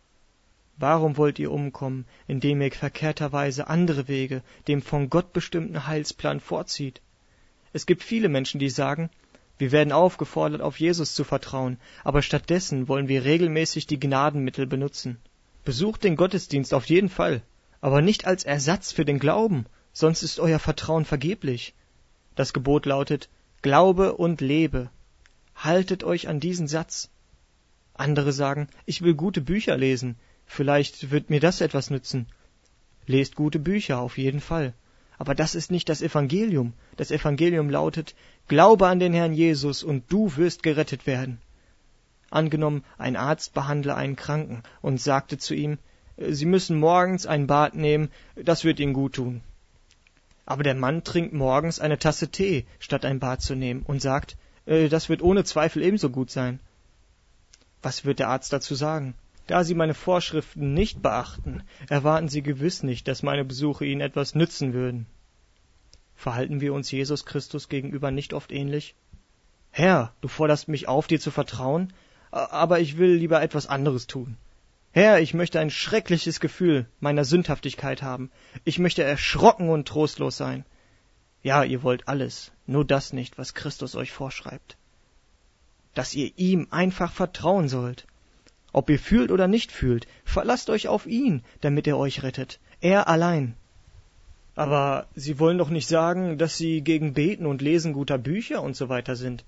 Warum wollt ihr umkommen, indem ihr verkehrterweise andere Wege dem von Gott bestimmten Heilsplan vorzieht? Es gibt viele Menschen, die sagen, wir werden aufgefordert, auf Jesus zu vertrauen, aber stattdessen wollen wir regelmäßig die Gnadenmittel benutzen. Besucht den Gottesdienst auf jeden Fall, aber nicht als Ersatz für den Glauben, sonst ist euer Vertrauen vergeblich. Das Gebot lautet, Glaube und lebe. Haltet euch an diesen Satz. Andere sagen, ich will gute Bücher lesen, vielleicht wird mir das etwas nützen. Lest gute Bücher, auf jeden Fall. Aber das ist nicht das Evangelium. Das Evangelium lautet, Glaube an den Herrn Jesus und du wirst gerettet werden. Angenommen, ein Arzt behandle einen Kranken und sagte zu ihm, Sie müssen morgens ein Bad nehmen, das wird Ihnen gut tun. Aber der Mann trinkt morgens eine Tasse Tee, statt ein Bad zu nehmen, und sagt, das wird ohne Zweifel ebenso gut sein. Was wird der Arzt dazu sagen? Da Sie meine Vorschriften nicht beachten, erwarten Sie gewiss nicht, dass meine Besuche Ihnen etwas nützen würden. Verhalten wir uns Jesus Christus gegenüber nicht oft ähnlich? Herr, du forderst mich auf, dir zu vertrauen, aber ich will lieber etwas anderes tun. Herr, ich möchte ein schreckliches Gefühl meiner Sündhaftigkeit haben. Ich möchte erschrocken und trostlos sein. Ja, ihr wollt alles, nur das nicht, was Christus euch vorschreibt. Dass ihr ihm einfach vertrauen sollt. Ob ihr fühlt oder nicht fühlt, verlasst euch auf ihn, damit er euch rettet. Er allein. Aber Sie wollen doch nicht sagen, dass Sie gegen Beten und Lesen guter Bücher und so weiter sind.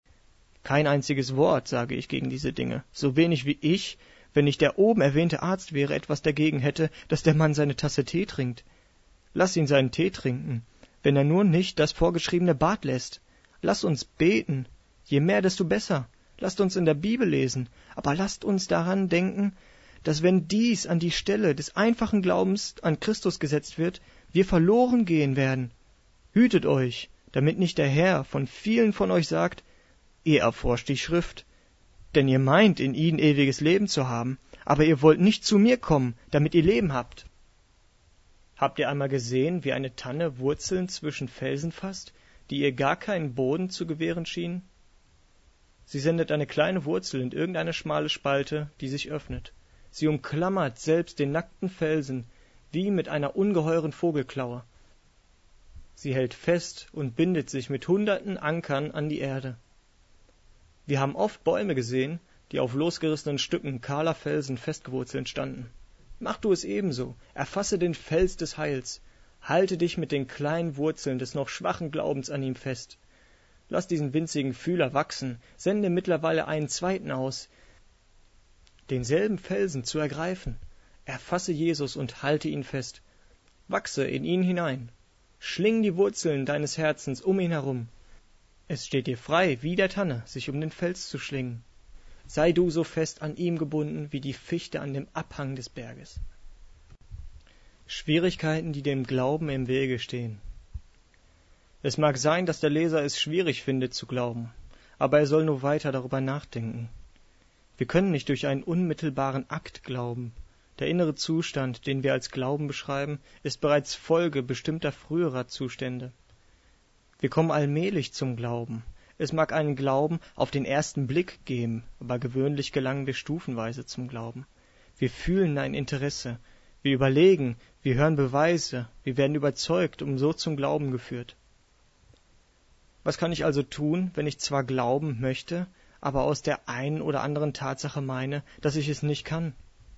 Kein einziges Wort sage ich gegen diese Dinge, so wenig wie ich, wenn ich der oben erwähnte Arzt wäre, etwas dagegen hätte, dass der Mann seine Tasse Tee trinkt. Lass ihn seinen Tee trinken, wenn er nur nicht das vorgeschriebene Bad lässt. Lass uns beten, je mehr, desto besser. Lasst uns in der Bibel lesen, aber lasst uns daran denken, dass wenn dies an die Stelle des einfachen Glaubens an Christus gesetzt wird, wir verloren gehen werden. Hütet euch, damit nicht der Herr von vielen von euch sagt, ihr erforscht die Schrift, denn ihr meint, in ihnen ewiges Leben zu haben, aber ihr wollt nicht zu mir kommen, damit ihr Leben habt. Habt ihr einmal gesehen, wie eine Tanne Wurzeln zwischen Felsen fasst, die ihr gar keinen Boden zu gewähren schienen? Sie sendet eine kleine Wurzel in irgendeine schmale Spalte, die sich öffnet. Sie umklammert selbst den nackten Felsen, wie mit einer ungeheuren Vogelklaue. Sie hält fest und bindet sich mit hunderten Ankern an die Erde. Wir haben oft Bäume gesehen, die auf losgerissenen Stücken kahler Felsen festgewurzelt standen. Mach du es ebenso, erfasse den Fels des Heils, halte dich mit den kleinen Wurzeln des noch schwachen Glaubens an ihm fest. Lass diesen winzigen Fühler wachsen, sende mittlerweile einen zweiten aus, denselben Felsen zu ergreifen. Erfasse Jesus und halte ihn fest. Wachse in ihn hinein. Schling die Wurzeln deines Herzens um ihn herum. Es steht dir frei, wie der Tanne, sich um den Fels zu schlingen. Sei du so fest an ihm gebunden, wie die Fichte an dem Abhang des Berges. Schwierigkeiten, die dem Glauben im Wege stehen. Es mag sein, dass der Leser es schwierig findet zu glauben, aber er soll nur weiter darüber nachdenken. Wir können nicht durch einen unmittelbaren Akt glauben. Der innere Zustand, den wir als Glauben beschreiben, ist bereits Folge bestimmter früherer Zustände. Wir kommen allmählich zum Glauben. Es mag einen Glauben auf den ersten Blick geben, aber gewöhnlich gelangen wir stufenweise zum Glauben. Wir fühlen ein Interesse, wir überlegen, wir hören Beweise, wir werden überzeugt, um so zum Glauben geführt. Was kann ich also tun, wenn ich zwar glauben möchte, aber aus der einen oder anderen Tatsache meine, dass ich es nicht kann?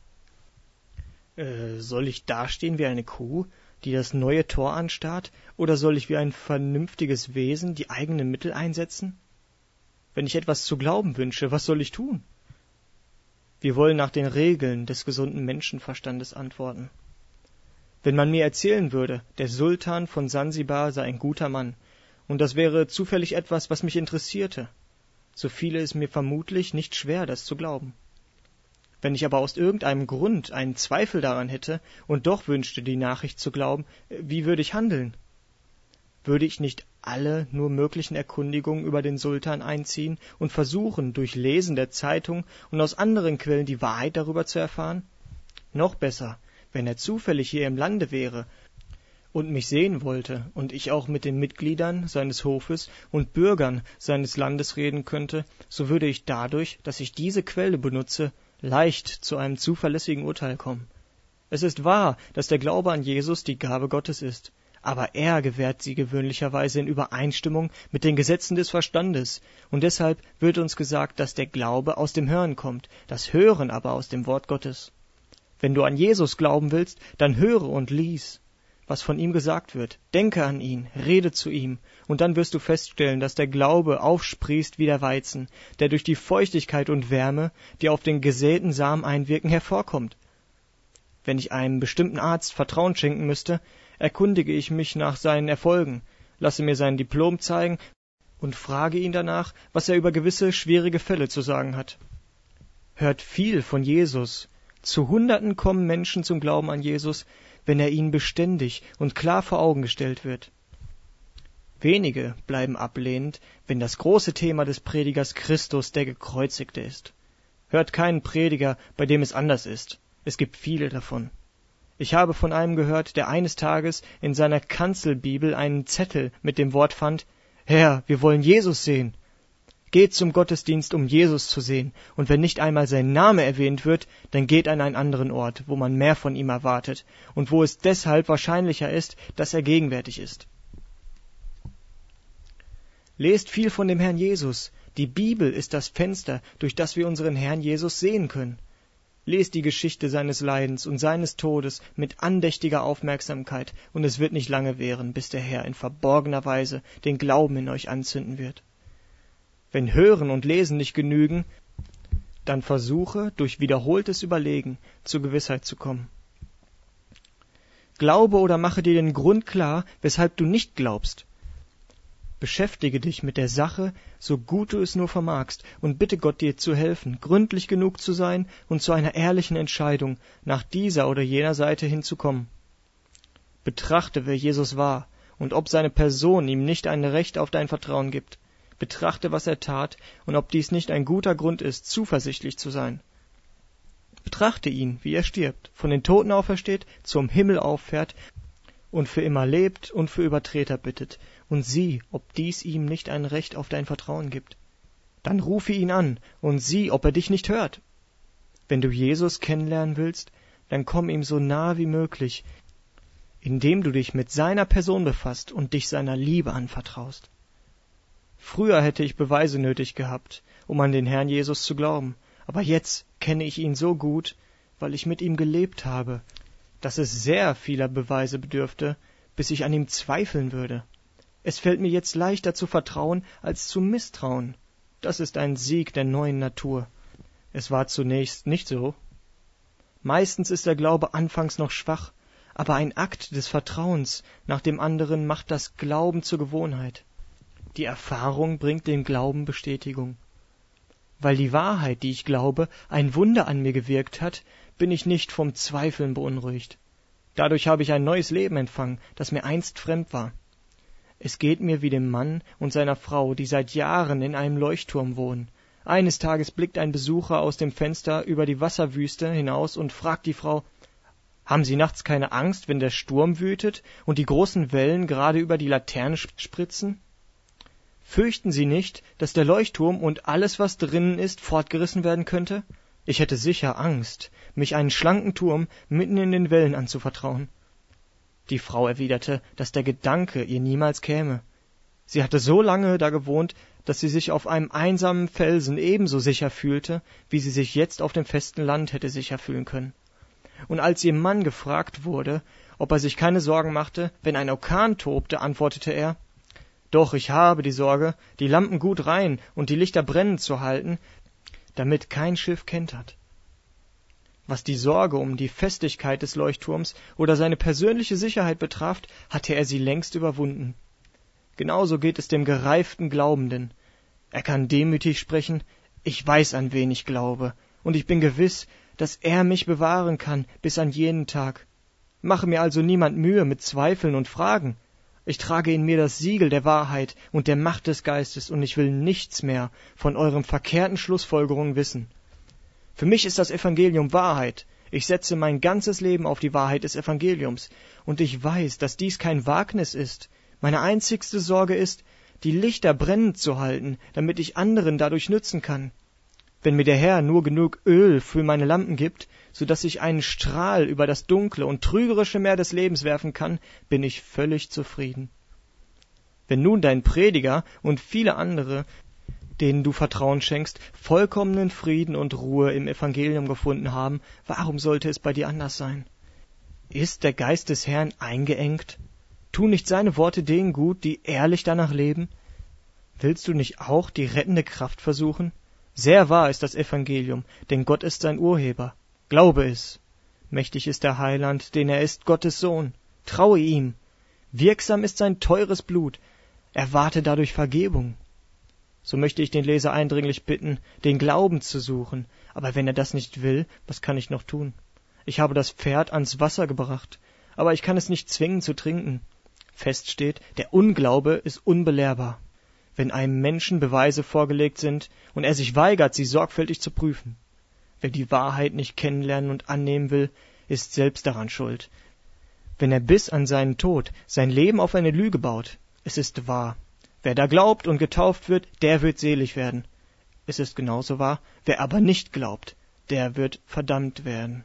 Soll ich dastehen wie eine Kuh, die das neue Tor anstarrt, oder soll ich wie ein vernünftiges Wesen die eigenen Mittel einsetzen? Wenn ich etwas zu glauben wünsche, was soll ich tun? Wir wollen nach den Regeln des gesunden Menschenverstandes antworten. Wenn man mir erzählen würde, der Sultan von Sansibar sei ein guter Mann, und das wäre zufällig etwas, was mich interessierte, so fiele es mir vermutlich nicht schwer, das zu glauben. Wenn ich aber aus irgendeinem Grund einen Zweifel daran hätte und doch wünschte, die Nachricht zu glauben, wie würde ich handeln? Würde ich nicht alle nur möglichen Erkundigungen über den Sultan einziehen und versuchen, durch Lesen der Zeitung und aus anderen Quellen die Wahrheit darüber zu erfahren? Noch besser, wenn er zufällig hier im Lande wäre und mich sehen wollte und ich auch mit den Mitgliedern seines Hofes und Bürgern seines Landes reden könnte, so würde ich dadurch, dass ich diese Quelle benutze, leicht zu einem zuverlässigen Urteil kommen. Es ist wahr, dass der Glaube an Jesus die Gabe Gottes ist, aber er gewährt sie gewöhnlicherweise in Übereinstimmung mit den Gesetzen des Verstandes, und deshalb wird uns gesagt, dass der Glaube aus dem Hören kommt, das Hören aber aus dem Wort Gottes. Wenn du an Jesus glauben willst, dann höre und lies, was von ihm gesagt wird. Denke an ihn, rede zu ihm, und dann wirst du feststellen, dass der Glaube aufsprießt wie der Weizen, der durch die Feuchtigkeit und Wärme, die auf den gesäten Samen einwirken, hervorkommt. Wenn ich einem bestimmten Arzt Vertrauen schenken müsste, erkundige ich mich nach seinen Erfolgen, lasse mir sein Diplom zeigen und frage ihn danach, was er über gewisse schwierige Fälle zu sagen hat. Hört viel von Jesus. Zu Hunderten kommen Menschen zum Glauben an Jesus, wenn er ihnen beständig und klar vor Augen gestellt wird. Wenige bleiben ablehnend, wenn das große Thema des Predigers Christus der Gekreuzigte ist. Hört keinen Prediger, bei dem es anders ist. Es gibt viele davon. Ich habe von einem gehört, der eines Tages in seiner Kanzelbibel einen Zettel mit dem Wort fand: Herr, wir wollen Jesus sehen. Geht zum Gottesdienst, um Jesus zu sehen, und wenn nicht einmal sein Name erwähnt wird, dann geht an einen anderen Ort, wo man mehr von ihm erwartet und wo es deshalb wahrscheinlicher ist, dass er gegenwärtig ist. Lest viel von dem Herrn Jesus. Die Bibel ist das Fenster, durch das wir unseren Herrn Jesus sehen können. Lest die Geschichte seines Leidens und seines Todes mit andächtiger Aufmerksamkeit, und es wird nicht lange währen, bis der Herr in verborgener Weise den Glauben in euch anzünden wird. Wenn Hören und Lesen nicht genügen, dann versuche, durch wiederholtes Überlegen zur Gewissheit zu kommen. Glaube oder mache dir den Grund klar, weshalb du nicht glaubst. Beschäftige dich mit der Sache, so gut du es nur vermagst, und bitte Gott dir zu helfen, gründlich genug zu sein und zu einer ehrlichen Entscheidung nach dieser oder jener Seite hinzukommen. Betrachte, wer Jesus war und ob seine Person ihm nicht ein Recht auf dein Vertrauen gibt. Betrachte, was er tat und ob dies nicht ein guter Grund ist, zuversichtlich zu sein. Betrachte ihn, wie er stirbt, von den Toten aufersteht, zum Himmel auffährt und für immer lebt und für Übertreter bittet, und sieh, ob dies ihm nicht ein Recht auf dein Vertrauen gibt. Dann rufe ihn an und sieh, ob er dich nicht hört. Wenn du Jesus kennenlernen willst, dann komm ihm so nahe wie möglich, indem du dich mit seiner Person befasst und dich seiner Liebe anvertraust. Früher hätte ich Beweise nötig gehabt, um an den Herrn Jesus zu glauben, aber jetzt kenne ich ihn so gut, weil ich mit ihm gelebt habe, dass es sehr vieler Beweise bedürfte, bis ich an ihm zweifeln würde. Es fällt mir jetzt leichter zu vertrauen als zu misstrauen. Das ist ein Sieg der neuen Natur. Es war zunächst nicht so. Meistens ist der Glaube anfangs noch schwach, aber ein Akt des Vertrauens nach dem anderen macht das Glauben zur Gewohnheit. Die Erfahrung bringt dem Glauben Bestätigung. Weil die Wahrheit, die ich glaube, ein Wunder an mir gewirkt hat, bin ich nicht vom Zweifeln beunruhigt. Dadurch habe ich ein neues Leben empfangen, das mir einst fremd war. Es geht mir wie dem Mann und seiner Frau, die seit Jahren in einem Leuchtturm wohnen. Eines Tages blickt ein Besucher aus dem Fenster über die Wasserwüste hinaus und fragt die Frau: »Haben Sie nachts keine Angst, wenn der Sturm wütet und die großen Wellen gerade über die Laterne spritzen? Fürchten Sie nicht, dass der Leuchtturm und alles, was drinnen ist, fortgerissen werden könnte? Ich hätte sicher Angst, mich einen schlanken Turm mitten in den Wellen anzuvertrauen.« Die Frau erwiderte, dass der Gedanke ihr niemals käme. Sie hatte so lange da gewohnt, dass sie sich auf einem einsamen Felsen ebenso sicher fühlte, wie sie sich jetzt auf dem festen Land hätte sicher fühlen können. Und als ihr Mann gefragt wurde, ob er sich keine Sorgen machte, wenn ein Orkan tobte, antwortete er: »Doch, ich habe die Sorge, die Lampen gut rein und die Lichter brennend zu halten, damit kein Schiff kentert.« Was die Sorge um die Festigkeit des Leuchtturms oder seine persönliche Sicherheit betraf, hatte er sie längst überwunden. Genauso geht es dem gereiften Glaubenden. Er kann demütig sprechen: »Ich weiß, an wen ich glaube, und ich bin gewiss, dass er mich bewahren kann bis an jenen Tag. Mache mir also niemand Mühe mit Zweifeln und Fragen. Ich trage in mir das Siegel der Wahrheit und der Macht des Geistes, und ich will nichts mehr von euren verkehrten Schlussfolgerungen wissen. Für mich ist das Evangelium Wahrheit. Ich setze mein ganzes Leben auf die Wahrheit des Evangeliums, und ich weiß, dass dies kein Wagnis ist. Meine einzigste Sorge ist, die Lichter brennend zu halten, damit ich anderen dadurch nützen kann. Wenn mir der Herr nur genug Öl für meine Lampen gibt, so dass ich einen Strahl über das dunkle und trügerische Meer des Lebens werfen kann, bin ich völlig zufrieden. Wenn nun dein Prediger und viele andere, denen du Vertrauen schenkst, vollkommenen Frieden und Ruhe im Evangelium gefunden haben, warum sollte es bei dir anders sein? Ist der Geist des Herrn eingeengt? Tun nicht seine Worte denen gut, die ehrlich danach leben? Willst du nicht auch die rettende Kraft versuchen? Sehr wahr ist das Evangelium, denn Gott ist sein Urheber. Glaube es. Mächtig ist der Heiland, denn er ist Gottes Sohn. Traue ihm. Wirksam ist sein teures Blut. Erwarte dadurch Vergebung. So möchte ich den Leser eindringlich bitten, den Glauben zu suchen. Aber wenn er das nicht will, was kann ich noch tun? Ich habe das Pferd ans Wasser gebracht, aber ich kann es nicht zwingen zu trinken. Fest steht, der Unglaube ist unbelehrbar, wenn einem Menschen Beweise vorgelegt sind und er sich weigert, sie sorgfältig zu prüfen. Wer die Wahrheit nicht kennenlernen und annehmen will, ist selbst daran schuld. Wenn er bis an seinen Tod sein Leben auf eine Lüge baut, es ist wahr. Wer da glaubt und getauft wird, der wird selig werden. Es ist genauso wahr, wer aber nicht glaubt, der wird verdammt werden.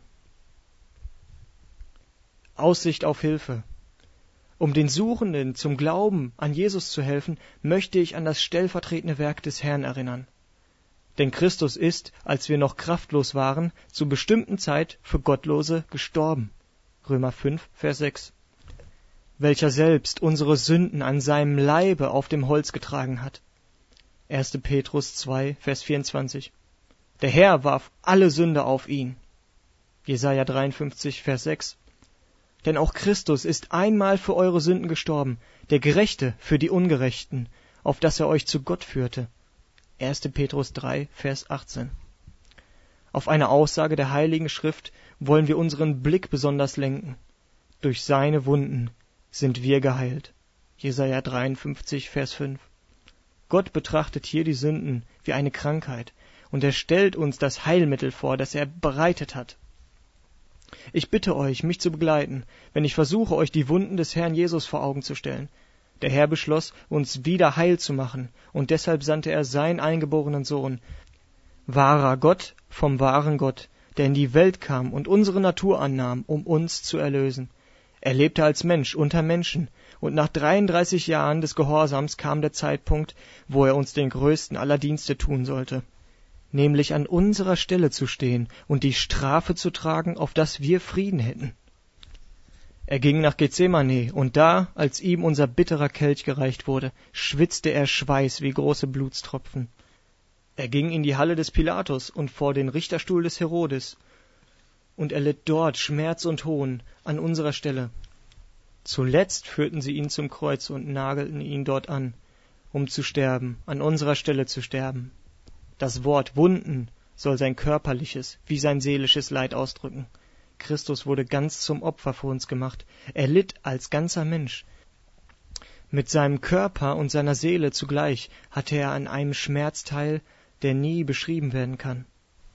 Aussicht auf Hilfe. Um den Suchenden zum Glauben an Jesus zu helfen, möchte ich an das stellvertretende Werk des Herrn erinnern. Denn Christus ist, als wir noch kraftlos waren, zu bestimmten Zeit für Gottlose gestorben. Römer 5, Vers 6. Welcher selbst unsere Sünden an seinem Leibe auf dem Holz getragen hat. 1. Petrus 2, Vers 24. Der Herr warf alle Sünde auf ihn. Jesaja 53, Vers 6. Denn auch Christus ist einmal für eure Sünden gestorben, der Gerechte für die Ungerechten, auf dass er euch zu Gott führte. 1. Petrus 3, Vers 18. Auf eine Aussage der Heiligen Schrift wollen wir unseren Blick besonders lenken. Durch seine Wunden sind wir geheilt. Jesaja 53, Vers 5. Gott betrachtet hier die Sünden wie eine Krankheit und er stellt uns das Heilmittel vor, das er bereitet hat. Ich bitte euch, mich zu begleiten, wenn ich versuche, euch die Wunden des Herrn Jesus vor Augen zu stellen. Der Herr beschloss, uns wieder heil zu machen, und deshalb sandte er seinen eingeborenen Sohn, wahrer Gott vom wahren Gott, der in die Welt kam und unsere Natur annahm, um uns zu erlösen. Er lebte als Mensch unter Menschen, und nach 33 Jahren des Gehorsams kam der Zeitpunkt, wo er uns den größten aller Dienste tun sollte, nämlich an unserer Stelle zu stehen und die Strafe zu tragen, auf dass wir Frieden hätten. Er ging nach Gethsemane, und da, als ihm unser bitterer Kelch gereicht wurde, schwitzte er Schweiß wie große Blutstropfen. Er ging in die Halle des Pilatus und vor den Richterstuhl des Herodes, und er litt dort Schmerz und Hohn an unserer Stelle. Zuletzt führten sie ihn zum Kreuz und nagelten ihn dort an, um zu sterben, an unserer Stelle zu sterben. Das Wort Wunden soll sein körperliches wie sein seelisches Leid ausdrücken. Christus wurde ganz zum Opfer für uns gemacht. Er litt als ganzer Mensch. Mit seinem Körper und seiner Seele zugleich hatte er an einem Schmerz teil, der nie beschrieben werden kann.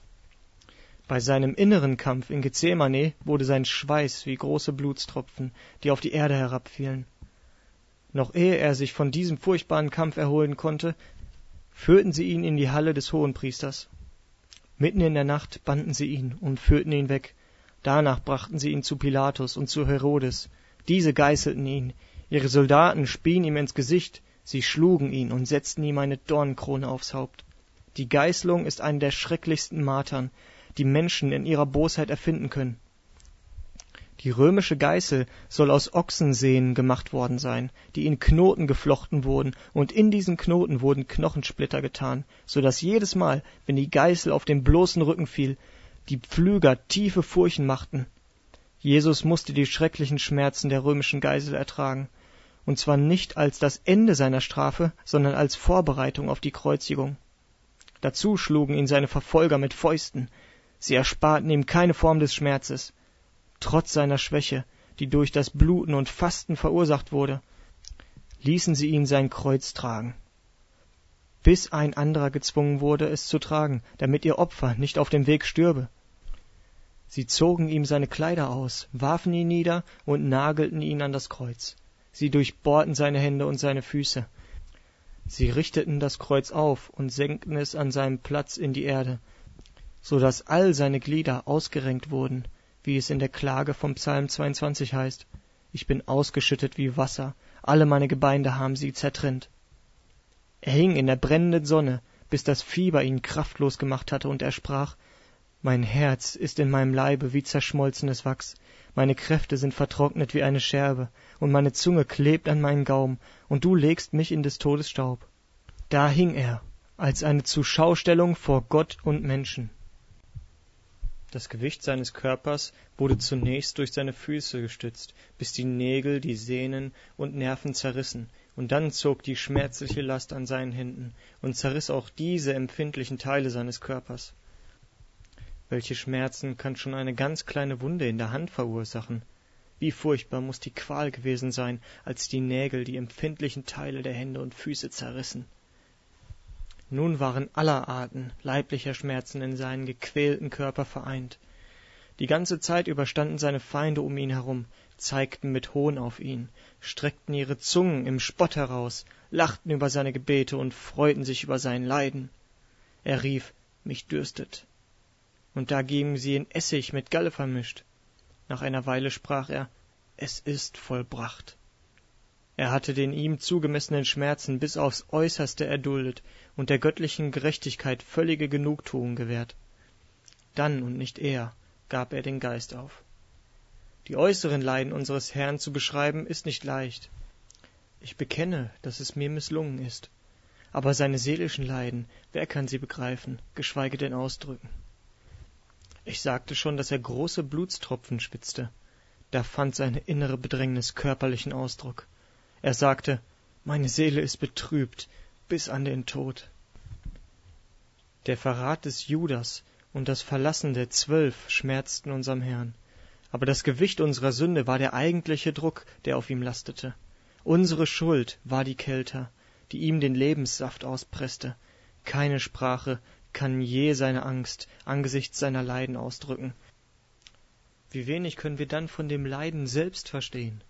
Bei seinem inneren Kampf in Gethsemane wurde sein Schweiß wie große Blutstropfen, die auf die Erde herabfielen. Noch ehe er sich von diesem furchtbaren Kampf erholen konnte, führten sie ihn in die Halle des Hohenpriesters. Mitten in der Nacht banden sie ihn und führten ihn weg. Danach brachten sie ihn zu Pilatus und zu Herodes. Diese geißelten ihn. Ihre Soldaten spien ihm ins Gesicht, sie schlugen ihn und setzten ihm eine Dornenkrone aufs Haupt. Die Geißelung ist eine der schrecklichsten Martern, die Menschen in ihrer Bosheit erfinden können. Die römische Geißel soll aus Ochsensehnen gemacht worden sein, die in Knoten geflochten wurden, und in diesen Knoten wurden Knochensplitter getan, so dass jedes Mal, wenn die Geißel auf den bloßen Rücken fiel, die Pflüger tiefe Furchen machten. Jesus musste die schrecklichen Schmerzen der römischen Geißel ertragen, und zwar nicht als das Ende seiner Strafe, sondern als Vorbereitung auf die Kreuzigung. Dazu schlugen ihn seine Verfolger mit Fäusten. Sie ersparten ihm keine Form des Schmerzes. Trotz seiner Schwäche, die durch das Bluten und Fasten verursacht wurde, ließen sie ihn sein Kreuz tragen, bis ein anderer gezwungen wurde, es zu tragen, damit ihr Opfer nicht auf dem Weg stürbe. Sie zogen ihm seine Kleider aus, warfen ihn nieder und nagelten ihn an das Kreuz. Sie durchbohrten seine Hände und seine Füße. Sie richteten das Kreuz auf und senkten es an seinem Platz in die Erde, so dass all seine Glieder ausgerenkt wurden, wie es in der Klage vom Psalm 22 heißt: Ich bin ausgeschüttet wie Wasser, alle meine Gebeine haben sie zertrennt. Er hing in der brennenden Sonne, bis das Fieber ihn kraftlos gemacht hatte, und er sprach: Mein Herz ist in meinem Leibe wie zerschmolzenes Wachs, meine Kräfte sind vertrocknet wie eine Scherbe, und meine Zunge klebt an meinen Gaumen, und du legst mich in des Todes Staub. Da hing er, als eine Zuschaustellung vor Gott und Menschen. Das Gewicht seines Körpers wurde zunächst durch seine Füße gestützt, bis die Nägel, die Sehnen und Nerven zerrissen, und dann zog die schmerzliche Last an seinen Händen und zerriss auch diese empfindlichen Teile seines Körpers. Welche Schmerzen kann schon eine ganz kleine Wunde in der Hand verursachen? Wie furchtbar muss die Qual gewesen sein, als die Nägel die empfindlichen Teile der Hände und Füße zerrissen. Nun waren aller Arten leiblicher Schmerzen in seinen gequälten Körper vereint. Die ganze Zeit über standen seine Feinde um ihn herum, zeigten mit Hohn auf ihn, streckten ihre Zungen im Spott heraus, lachten über seine Gebete und freuten sich über sein Leiden. Er rief: Mich dürstet. Und da geben sie in Essig mit Galle vermischt. Nach einer Weile sprach er: Es ist vollbracht. Er hatte den ihm zugemessenen Schmerzen bis aufs Äußerste erduldet und der göttlichen Gerechtigkeit völlige Genugtuung gewährt. Dann und nicht eher gab er den Geist auf. Die äußeren Leiden unseres Herrn zu beschreiben, ist nicht leicht. Ich bekenne, dass es mir misslungen ist. Aber seine seelischen Leiden, wer kann sie begreifen, geschweige denn ausdrücken? Ich sagte schon, dass er große Blutstropfen schwitzte. Da fand seine innere Bedrängnis körperlichen Ausdruck. Er sagte: Meine Seele ist betrübt bis an den Tod. Der Verrat des Judas und das Verlassen der 12 schmerzten unserem Herrn. Aber das Gewicht unserer Sünde war der eigentliche Druck, der auf ihm lastete. Unsere Schuld war die Kälte, die ihm den Lebenssaft auspresste. Keine Sprache kann je seine Angst angesichts seiner Leiden ausdrücken. Wie wenig können wir dann von dem Leiden selbst verstehen?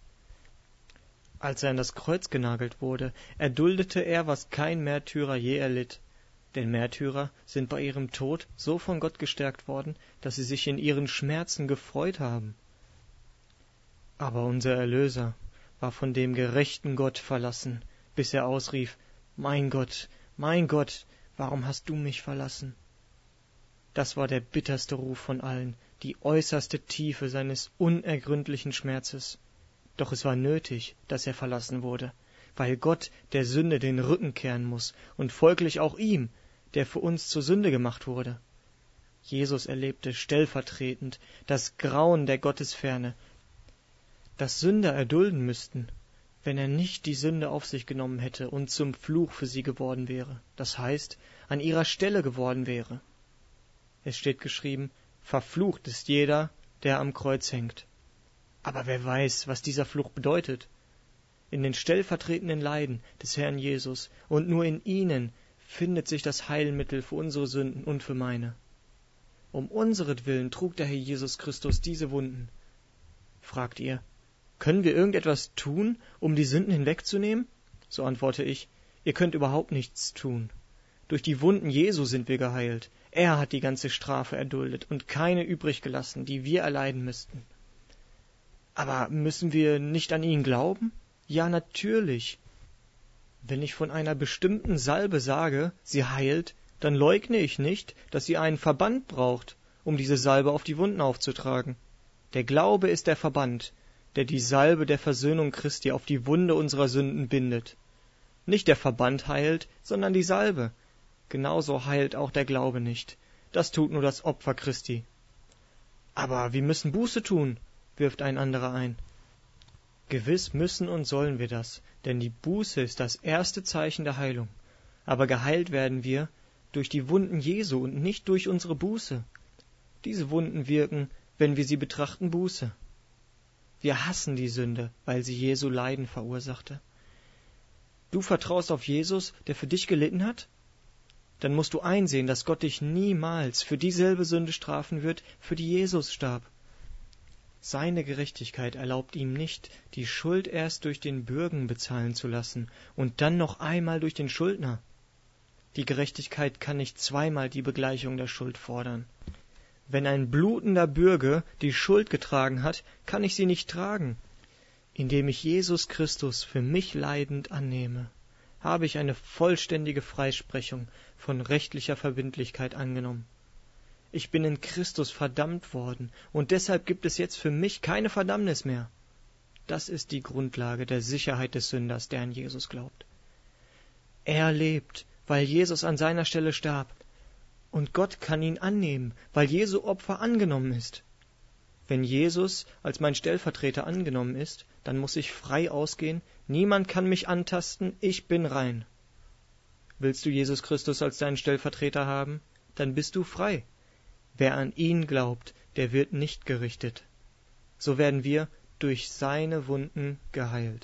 Als er an das Kreuz genagelt wurde, erduldete er, was kein Märtyrer je erlitt. Denn Märtyrer sind bei ihrem Tod so von Gott gestärkt worden, dass sie sich in ihren Schmerzen gefreut haben. Aber unser Erlöser war von dem gerechten Gott verlassen, bis er ausrief: Mein Gott, warum hast du mich verlassen? Das war der bitterste Ruf von allen, die äußerste Tiefe seines unergründlichen Schmerzes. Doch es war nötig, dass er verlassen wurde, weil Gott der Sünde den Rücken kehren muss und folglich auch ihm, der für uns zur Sünde gemacht wurde. Jesus erlebte stellvertretend das Grauen der Gottesferne, das Sünder erdulden müssten, wenn er nicht die Sünde auf sich genommen hätte und zum Fluch für sie geworden wäre, das heißt, an ihrer Stelle geworden wäre. Es steht geschrieben: Verflucht ist jeder, der am Kreuz hängt. Aber wer weiß, was dieser Fluch bedeutet? In den stellvertretenden Leiden des Herrn Jesus und nur in ihnen findet sich das Heilmittel für unsere Sünden und für meine. Um unseretwillen trug der Herr Jesus Christus diese Wunden. Fragt ihr, können wir irgendetwas tun, um die Sünden hinwegzunehmen? So antworte ich: Ihr könnt überhaupt nichts tun. Durch die Wunden Jesu sind wir geheilt. Er hat die ganze Strafe erduldet und keine übrig gelassen, die wir erleiden müssten. Aber müssen wir nicht an ihn glauben? Ja, natürlich. Wenn ich von einer bestimmten Salbe sage, sie heilt, dann leugne ich nicht, dass sie einen Verband braucht, um diese Salbe auf die Wunden aufzutragen. Der Glaube ist der Verband, der die Salbe der Versöhnung Christi auf die Wunde unserer Sünden bindet. Nicht der Verband heilt, sondern die Salbe. Genauso heilt auch der Glaube nicht. Das tut nur das Opfer Christi. Aber wir müssen Buße tun, wirft ein anderer ein. Gewiss müssen und sollen wir das, denn die Buße ist das erste Zeichen der Heilung. Aber geheilt werden wir durch die Wunden Jesu und nicht durch unsere Buße. Diese Wunden wirken, wenn wir sie betrachten, Buße. Wir hassen die Sünde, weil sie Jesu Leiden verursachte. Du vertraust auf Jesus, der für dich gelitten hat? Dann musst du einsehen, dass Gott dich niemals für dieselbe Sünde strafen wird, für die Jesus starb. Seine Gerechtigkeit erlaubt ihm nicht, die Schuld erst durch den Bürgen bezahlen zu lassen und dann noch einmal durch den Schuldner. Die Gerechtigkeit kann nicht zweimal die Begleichung der Schuld fordern. Wenn ein blutender Bürge die Schuld getragen hat, kann ich sie nicht tragen. Indem ich Jesus Christus für mich leidend annehme, habe ich eine vollständige Freisprechung von rechtlicher Verbindlichkeit angenommen. Ich bin in Christus verdammt worden, und deshalb gibt es jetzt für mich keine Verdammnis mehr. Das ist die Grundlage der Sicherheit des Sünders, der an Jesus glaubt. Er lebt, weil Jesus an seiner Stelle starb, und Gott kann ihn annehmen, weil Jesu Opfer angenommen ist. Wenn Jesus als mein Stellvertreter angenommen ist, dann muss ich frei ausgehen, niemand kann mich antasten, ich bin rein. Willst du Jesus Christus als deinen Stellvertreter haben, dann bist du frei. Wer an ihn glaubt, der wird nicht gerichtet. So werden wir durch seine Wunden geheilt.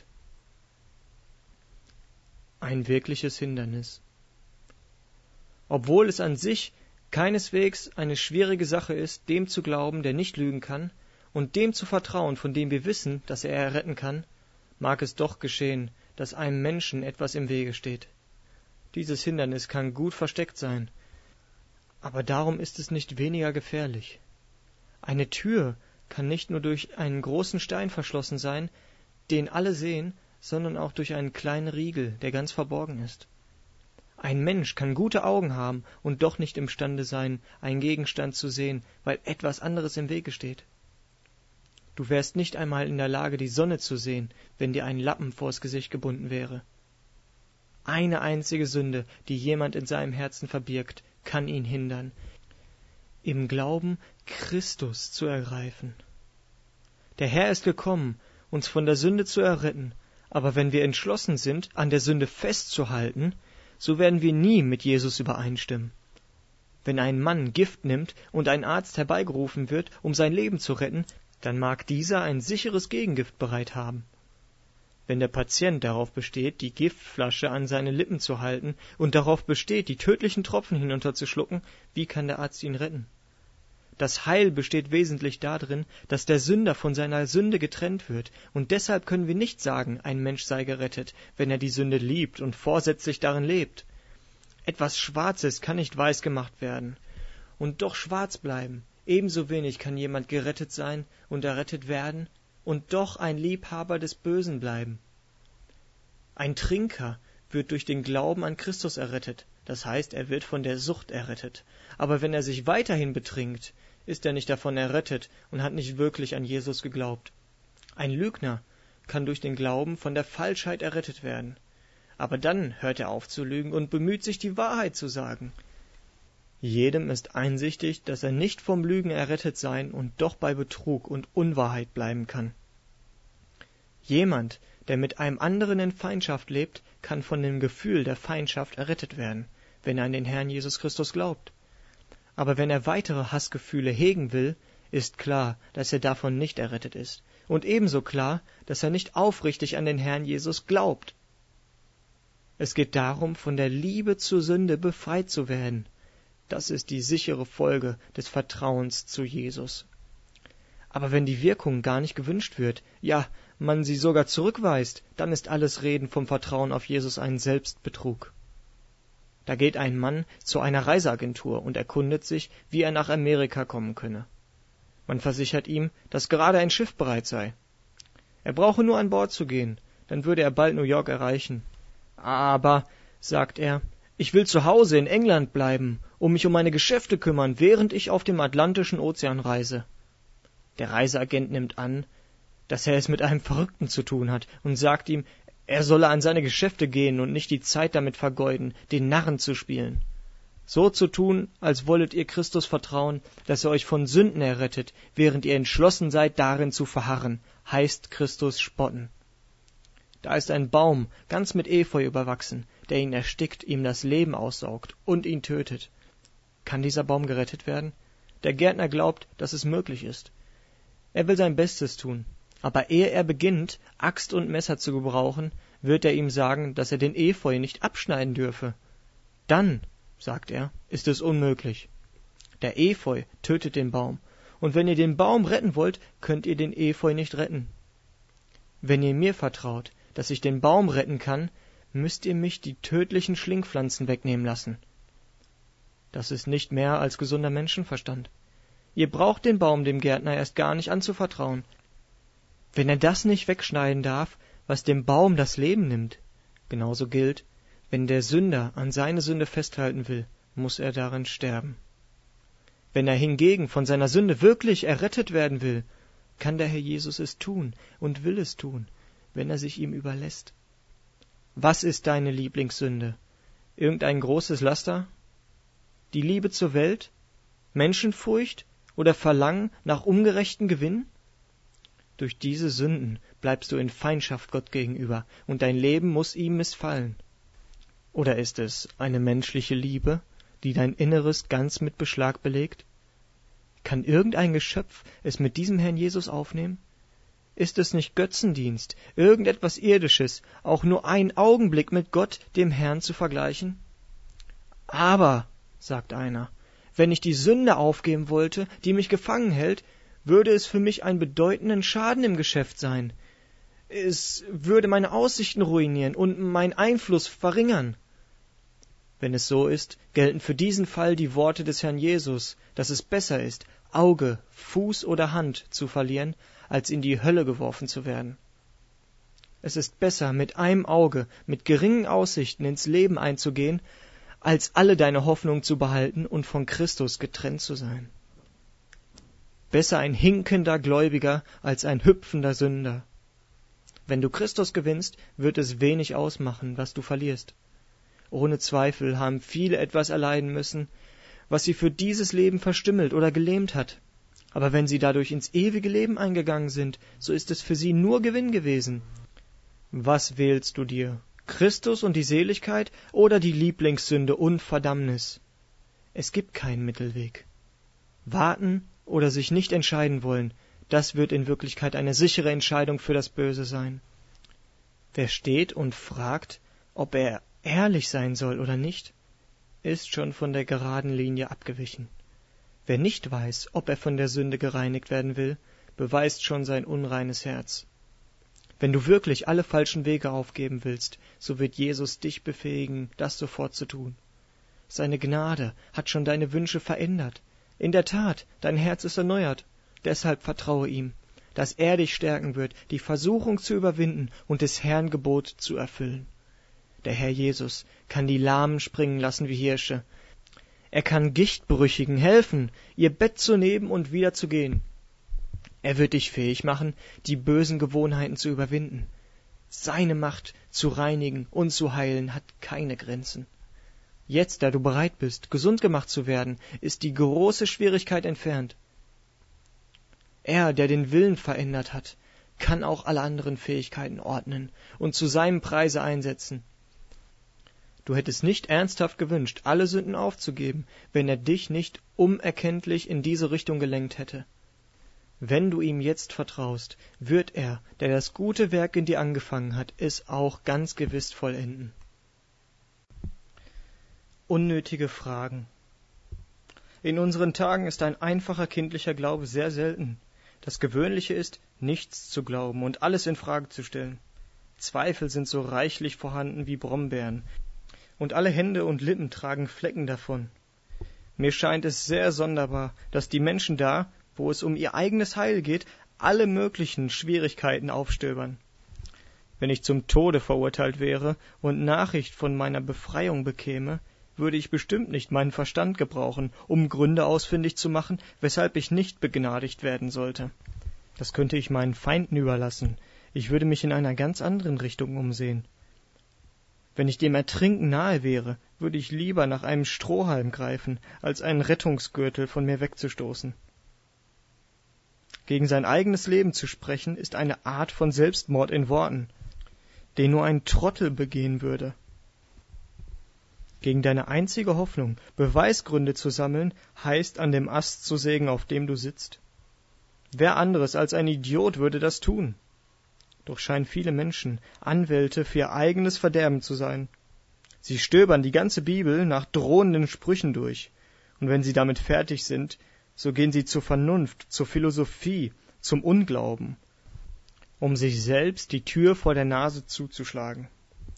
Ein wirkliches Hindernis. Obwohl es an sich keineswegs eine schwierige Sache ist, dem zu glauben, der nicht lügen kann, und dem zu vertrauen, von dem wir wissen, dass er erretten kann, mag es doch geschehen, dass einem Menschen etwas im Wege steht. Dieses Hindernis kann gut versteckt sein, aber darum ist es nicht weniger gefährlich. Eine Tür kann nicht nur durch einen großen Stein verschlossen sein, den alle sehen, sondern auch durch einen kleinen Riegel, der ganz verborgen ist. Ein Mensch kann gute Augen haben und doch nicht imstande sein, einen Gegenstand zu sehen, weil etwas anderes im Wege steht. Du wärst nicht einmal in der Lage, die Sonne zu sehen, wenn dir ein Lappen vors Gesicht gebunden wäre. Eine einzige Sünde, die jemand in seinem Herzen verbirgt, kann ihn hindern, im Glauben Christus zu ergreifen. Der Herr ist gekommen, uns von der Sünde zu erretten, Aber wenn wir entschlossen sind, an der Sünde festzuhalten, so werden wir nie mit Jesus übereinstimmen. Wenn ein Mann Gift nimmt und ein Arzt herbeigerufen wird, um sein Leben zu retten, dann mag dieser ein sicheres Gegengift bereit haben. Wenn der Patient darauf besteht, die Giftflasche an seine Lippen zu halten und darauf besteht, die tödlichen Tropfen hinunterzuschlucken, wie kann der Arzt ihn retten? Das Heil besteht wesentlich darin, dass der Sünder von seiner Sünde getrennt wird, und deshalb können wir nicht sagen, ein Mensch sei gerettet, wenn er die Sünde liebt und vorsätzlich darin lebt. Etwas Schwarzes kann nicht weiß gemacht werden und doch schwarz bleiben. Ebenso wenig kann jemand gerettet sein und errettet werden und doch ein Liebhaber des Bösen bleiben. Ein Trinker wird durch den Glauben an Christus errettet, das heißt, er wird von der Sucht errettet. Aber wenn er sich weiterhin betrinkt, ist er nicht davon errettet und hat nicht wirklich an Jesus geglaubt. Ein Lügner kann durch den Glauben von der Falschheit errettet werden. Aber dann hört er auf zu lügen und bemüht sich, die Wahrheit zu sagen. Jedem ist einsichtig, dass er nicht vom Lügen errettet sein und doch bei Betrug und Unwahrheit bleiben kann. Jemand, der mit einem anderen in Feindschaft lebt, kann von dem Gefühl der Feindschaft errettet werden, wenn er an den Herrn Jesus Christus glaubt. Aber wenn er weitere Hassgefühle hegen will, ist klar, dass er davon nicht errettet ist. Und ebenso klar, dass er nicht aufrichtig an den Herrn Jesus glaubt. Es geht darum, von der Liebe zur Sünde befreit zu werden. Das ist die sichere Folge des Vertrauens zu Jesus. Aber wenn die Wirkung gar nicht gewünscht wird, ja, man sie sogar zurückweist, dann ist alles Reden vom Vertrauen auf Jesus ein Selbstbetrug. Da geht ein Mann zu einer Reiseagentur und erkundet sich, wie er nach Amerika kommen könne. Man versichert ihm, dass gerade ein Schiff bereit sei. Er brauche nur an Bord zu gehen, dann würde er bald New York erreichen. Aber, sagt er, ich will zu Hause in England bleiben, um mich um meine Geschäfte kümmern, während ich auf dem Atlantischen Ozean reise. Der Reiseagent nimmt an, dass er es mit einem Verrückten zu tun hat und sagt ihm, er solle an seine Geschäfte gehen und nicht die Zeit damit vergeuden, den Narren zu spielen. So zu tun, als wolltet ihr Christus vertrauen, dass er euch von Sünden errettet, während ihr entschlossen seid, darin zu verharren, heißt Christus spotten. Da ist ein Baum, ganz mit Efeu überwachsen, der ihn erstickt, ihm das Leben aussaugt und ihn tötet. Kann dieser Baum gerettet werden? Der Gärtner glaubt, dass es möglich ist. Er will sein Bestes tun, aber ehe er beginnt, Axt und Messer zu gebrauchen, wird er ihm sagen, dass er den Efeu nicht abschneiden dürfe. Dann, sagt er, ist es unmöglich. Der Efeu tötet den Baum, und wenn ihr den Baum retten wollt, könnt ihr den Efeu nicht retten. Wenn ihr mir vertraut, dass ich den Baum retten kann, müsst ihr mich die tödlichen Schlingpflanzen wegnehmen lassen. Das ist nicht mehr als gesunder Menschenverstand. Ihr braucht den Baum dem Gärtner erst gar nicht anzuvertrauen. Wenn er das nicht wegschneiden darf, was dem Baum das Leben nimmt, genauso gilt, wenn der Sünder an seine Sünde festhalten will, muss er darin sterben. Wenn er hingegen von seiner Sünde wirklich errettet werden will, kann der Herr Jesus es tun und will es tun, wenn er sich ihm überlässt. Was ist deine Lieblingssünde? Irgendein großes Laster? Die Liebe zur Welt? Menschenfurcht oder Verlangen nach ungerechten Gewinn? Durch diese Sünden bleibst du in Feindschaft Gott gegenüber, und dein Leben muss ihm missfallen. Oder ist es eine menschliche Liebe, die dein Inneres ganz mit Beschlag belegt? Kann irgendein Geschöpf es mit diesem Herrn Jesus aufnehmen? Ist es nicht Götzendienst, irgendetwas Irdisches, auch nur einen Augenblick mit Gott, dem Herrn, zu vergleichen? Aber, sagt einer, wenn ich die Sünde aufgeben wollte, die mich gefangen hält, würde es für mich einen bedeutenden Schaden im Geschäft sein. Es würde meine Aussichten ruinieren und meinen Einfluss verringern. Wenn es so ist, gelten für diesen Fall die Worte des Herrn Jesus, dass es besser ist, Auge, Fuß oder Hand zu verlieren, als in die Hölle geworfen zu werden. Es ist besser, mit einem Auge, mit geringen Aussichten ins Leben einzugehen, als alle deine Hoffnung zu behalten und von Christus getrennt zu sein. Besser ein hinkender Gläubiger als ein hüpfender Sünder. Wenn du Christus gewinnst, wird es wenig ausmachen, was du verlierst. Ohne Zweifel haben viele etwas erleiden müssen, was sie für dieses Leben verstümmelt oder gelähmt hat. Aber wenn sie dadurch ins ewige Leben eingegangen sind, so ist es für sie nur Gewinn gewesen. Was wählst du dir? Christus und die Seligkeit oder die Lieblingssünde und Verdammnis? Es gibt keinen Mittelweg. Warten oder sich nicht entscheiden wollen, das wird in Wirklichkeit eine sichere Entscheidung für das Böse sein. Wer steht und fragt, ob er ehrlich sein soll oder nicht, ist schon von der geraden Linie abgewichen. Wer nicht weiß, ob er von der Sünde gereinigt werden will, beweist schon sein unreines Herz. Wenn du wirklich alle falschen Wege aufgeben willst, so wird Jesus dich befähigen, das sofort zu tun. Seine Gnade hat schon deine Wünsche verändert. In der Tat, dein Herz ist erneuert. Deshalb vertraue ihm, dass er dich stärken wird, die Versuchung zu überwinden und des Herrn Gebot zu erfüllen. Der Herr Jesus kann die Lahmen springen lassen wie Hirsche. Er kann Gichtbrüchigen helfen, ihr Bett zu nehmen und wieder zu gehen. Er wird dich fähig machen, die bösen Gewohnheiten zu überwinden. Seine Macht zu reinigen und zu heilen hat keine Grenzen. Jetzt, da du bereit bist, gesund gemacht zu werden, ist die große Schwierigkeit entfernt. Er, der den Willen verändert hat, kann auch alle anderen Fähigkeiten ordnen und zu seinem Preise einsetzen. Du hättest nicht ernsthaft gewünscht, alle Sünden aufzugeben, wenn er dich nicht unerkenntlich in diese Richtung gelenkt hätte. Wenn du ihm jetzt vertraust, wird er, der das gute Werk in dir angefangen hat, es auch ganz gewiss vollenden. Unnötige Fragen. In unseren Tagen ist ein einfacher kindlicher Glaube sehr selten. Das Gewöhnliche ist, nichts zu glauben und alles in Frage zu stellen. Zweifel sind so reichlich vorhanden wie Brombeeren, und alle Hände und Lippen tragen Flecken davon. Mir scheint es sehr sonderbar, dass die Menschen da, wo es um ihr eigenes Heil geht, alle möglichen Schwierigkeiten aufstöbern. Wenn ich zum Tode verurteilt wäre und Nachricht von meiner Befreiung bekäme, würde ich bestimmt nicht meinen Verstand gebrauchen, um Gründe ausfindig zu machen, weshalb ich nicht begnadigt werden sollte. Das könnte ich meinen Feinden überlassen. Ich würde mich in einer ganz anderen Richtung umsehen. Wenn ich dem Ertrinken nahe wäre, würde ich lieber nach einem Strohhalm greifen, als einen Rettungsgürtel von mir wegzustoßen. Gegen sein eigenes Leben zu sprechen, ist eine Art von Selbstmord in Worten, den nur ein Trottel begehen würde. Gegen deine einzige Hoffnung, Beweisgründe zu sammeln, heißt, an dem Ast zu sägen, auf dem du sitzt. Wer anderes als ein Idiot würde das tun? Doch scheinen viele Menschen Anwälte für ihr eigenes Verderben zu sein. Sie stöbern die ganze Bibel nach drohenden Sprüchen durch, und wenn sie damit fertig sind, so gehen sie zur Vernunft, zur Philosophie, zum Unglauben, um sich selbst die Tür vor der Nase zuzuschlagen.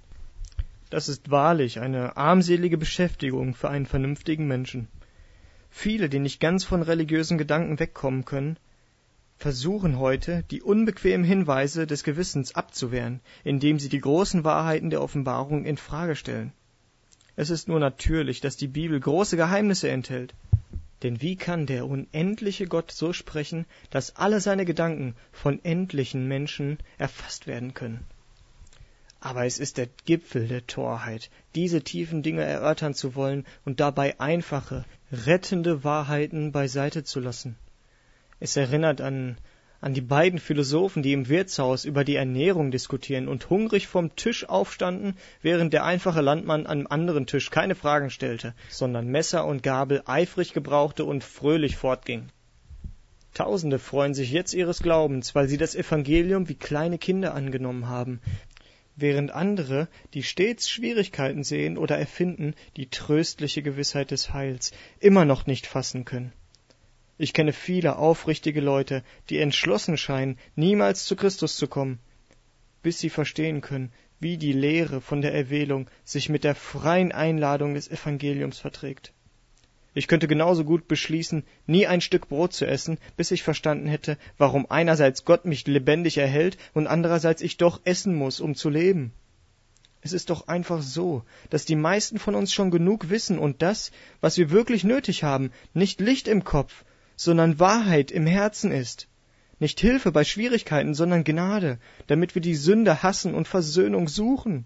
Das ist wahrlich eine armselige Beschäftigung für einen vernünftigen Menschen. Viele, die nicht ganz von religiösen Gedanken wegkommen können, versuchen heute, die unbequemen Hinweise des Gewissens abzuwehren, indem sie die großen Wahrheiten der Offenbarung in Frage stellen. Es ist nur natürlich, dass die Bibel große Geheimnisse enthält. Denn wie kann der unendliche Gott so sprechen, dass alle seine Gedanken von endlichen Menschen erfasst werden können? Aber es ist der Gipfel der Torheit, diese tiefen Dinge erörtern zu wollen und dabei einfache, rettende Wahrheiten beiseite zu lassen. Es erinnert an die beiden Philosophen, die im Wirtshaus über die Ernährung diskutieren und hungrig vom Tisch aufstanden, während der einfache Landmann am anderen Tisch keine Fragen stellte, sondern Messer und Gabel eifrig gebrauchte und fröhlich fortging. Tausende freuen sich jetzt ihres Glaubens, weil sie das Evangelium wie kleine Kinder angenommen haben, während andere, die stets Schwierigkeiten sehen oder erfinden, die tröstliche Gewissheit des Heils immer noch nicht fassen können. Ich kenne viele aufrichtige Leute, die entschlossen scheinen, niemals zu Christus zu kommen, bis sie verstehen können, wie die Lehre von der Erwählung sich mit der freien Einladung des Evangeliums verträgt. Ich könnte genauso gut beschließen, nie ein Stück Brot zu essen, bis ich verstanden hätte, warum einerseits Gott mich lebendig erhält und andererseits ich doch essen muss, um zu leben. Es ist doch einfach so, dass die meisten von uns schon genug wissen und das, was wir wirklich nötig haben, nicht Licht im Kopf, sondern Wahrheit im Herzen ist. Nicht Hilfe bei Schwierigkeiten, sondern Gnade, damit wir die Sünde hassen und Versöhnung suchen.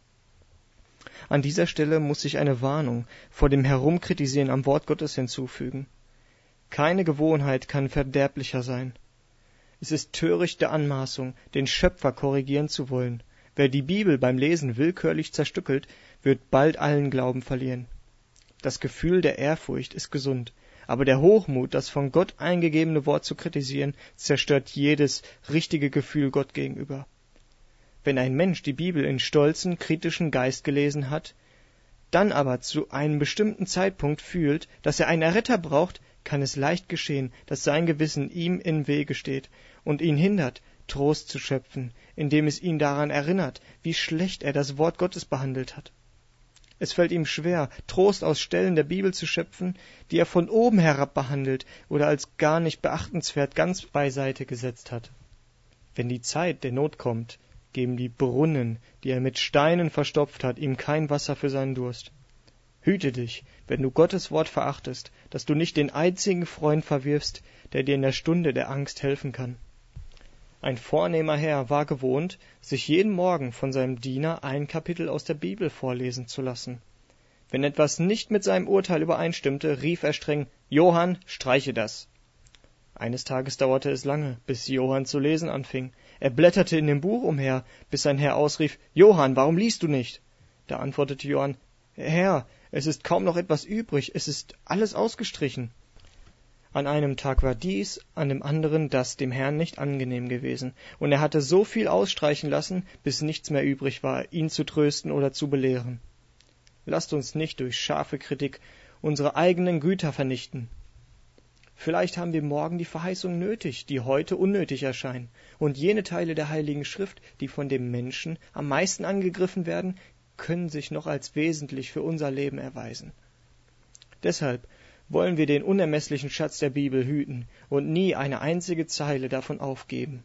An dieser Stelle muss ich eine Warnung vor dem Herumkritisieren am Wort Gottes hinzufügen. Keine Gewohnheit kann verderblicher sein. Es ist törichte Anmaßung, den Schöpfer korrigieren zu wollen, Wer die Bibel beim Lesen willkürlich zerstückelt, wird bald allen Glauben verlieren. Das Gefühl der Ehrfurcht ist gesund, aber der Hochmut, das von Gott eingegebene Wort zu kritisieren, zerstört jedes richtige Gefühl Gott gegenüber. Wenn ein Mensch die Bibel in stolzen, kritischen Geist gelesen hat, dann aber zu einem bestimmten Zeitpunkt fühlt, dass er einen Erretter braucht, kann es leicht geschehen, dass sein Gewissen ihm im Wege steht und ihn hindert, Trost zu schöpfen, indem es ihn daran erinnert, wie schlecht er das Wort Gottes behandelt hat. Es fällt ihm schwer, Trost aus Stellen der Bibel zu schöpfen, die er von oben herab behandelt oder als gar nicht beachtenswert ganz beiseite gesetzt hat. Wenn die Zeit der Not kommt, geben die Brunnen, die er mit Steinen verstopft hat, ihm kein Wasser für seinen Durst. Hüte dich, wenn du Gottes Wort verachtest, dass du nicht den einzigen Freund verwirfst, der dir in der Stunde der Angst helfen kann. Ein vornehmer Herr war gewohnt, sich jeden Morgen von seinem Diener ein Kapitel aus der Bibel vorlesen zu lassen. Wenn etwas nicht mit seinem Urteil übereinstimmte, rief er streng: »Johann, streiche das!« Eines Tages dauerte es lange, bis Johann zu lesen anfing. Er blätterte in dem Buch umher, bis sein Herr ausrief: »Johann, warum liest du nicht?« Da antwortete Johann: »Herr, es ist kaum noch etwas übrig, es ist alles ausgestrichen.« An einem Tag war dies, an dem anderen das dem Herrn nicht angenehm gewesen, und er hatte so viel ausstreichen lassen, bis nichts mehr übrig war, ihn zu trösten oder zu belehren. Lasst uns nicht durch scharfe Kritik unsere eigenen Güter vernichten. Vielleicht haben wir morgen die Verheißung nötig, die heute unnötig erscheinen, und jene Teile der Heiligen Schrift, die von dem Menschen am meisten angegriffen werden, können sich noch als wesentlich für unser Leben erweisen. Deshalb wollen wir den unermesslichen Schatz der Bibel hüten und nie eine einzige Zeile davon aufgeben.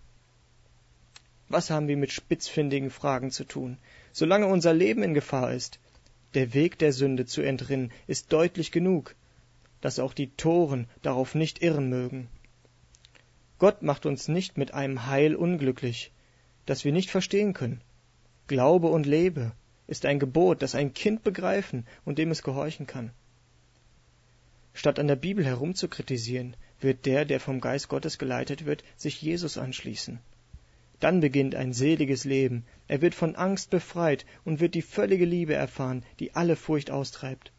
Was haben wir mit spitzfindigen Fragen zu tun? Solange unser Leben in Gefahr ist, der Weg der Sünde zu entrinnen, ist deutlich genug, dass auch die Toren darauf nicht irren mögen. Gott macht uns nicht mit einem Heil unglücklich, das wir nicht verstehen können. Glaube und lebe ist ein Gebot, das ein Kind begreifen und dem es gehorchen kann. Statt an der Bibel herumzukritisieren, wird der vom Geist Gottes geleitet wird, sich Jesus anschließen. Dann beginnt ein seliges Leben. Er wird von Angst befreit und wird die völlige Liebe erfahren, die alle Furcht austreibt.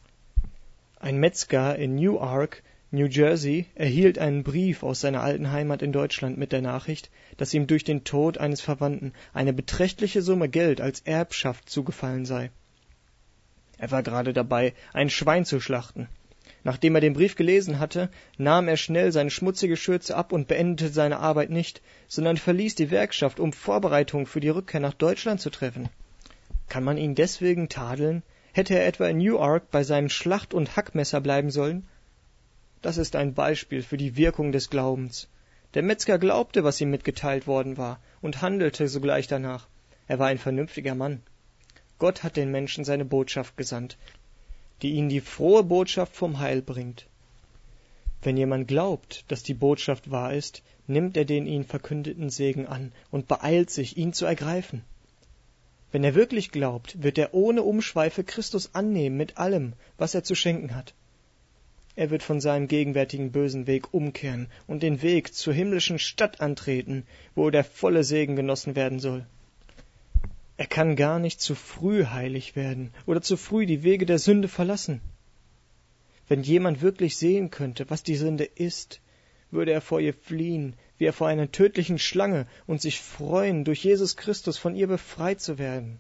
Ein Metzger in Newark, New Jersey, erhielt einen Brief aus seiner alten Heimat in Deutschland mit der Nachricht, dass ihm durch den Tod eines Verwandten eine beträchtliche Summe Geld als Erbschaft zugefallen sei. Er war gerade dabei, ein Schwein zu schlachten. Nachdem er den Brief gelesen hatte, nahm er schnell seine schmutzige Schürze ab und beendete seine Arbeit nicht, sondern verließ die Werkschaft, um Vorbereitungen für die Rückkehr nach Deutschland zu treffen. Kann man ihn deswegen tadeln? Hätte er etwa in Newark bei seinem Schlacht- und Hackmesser bleiben sollen? Das ist ein Beispiel für die Wirkung des Glaubens. Der Metzger glaubte, was ihm mitgeteilt worden war, und handelte sogleich danach. Er war ein vernünftiger Mann. Gott hat den Menschen seine Botschaft gesandt, die ihnen die frohe Botschaft vom Heil bringt. Wenn jemand glaubt, dass die Botschaft wahr ist, nimmt er den ihm verkündeten Segen an und beeilt sich, ihn zu ergreifen. Wenn er wirklich glaubt, wird er ohne Umschweife Christus annehmen mit allem, was er zu schenken hat. Er wird von seinem gegenwärtigen bösen Weg umkehren und den Weg zur himmlischen Stadt antreten, wo der volle Segen genossen werden soll. Er kann gar nicht zu früh heilig werden oder zu früh die Wege der Sünde verlassen. Wenn jemand wirklich sehen könnte, was die Sünde ist, würde er vor ihr fliehen, wie er vor einer tödlichen Schlange, und sich freuen, durch Jesus Christus von ihr befreit zu werden.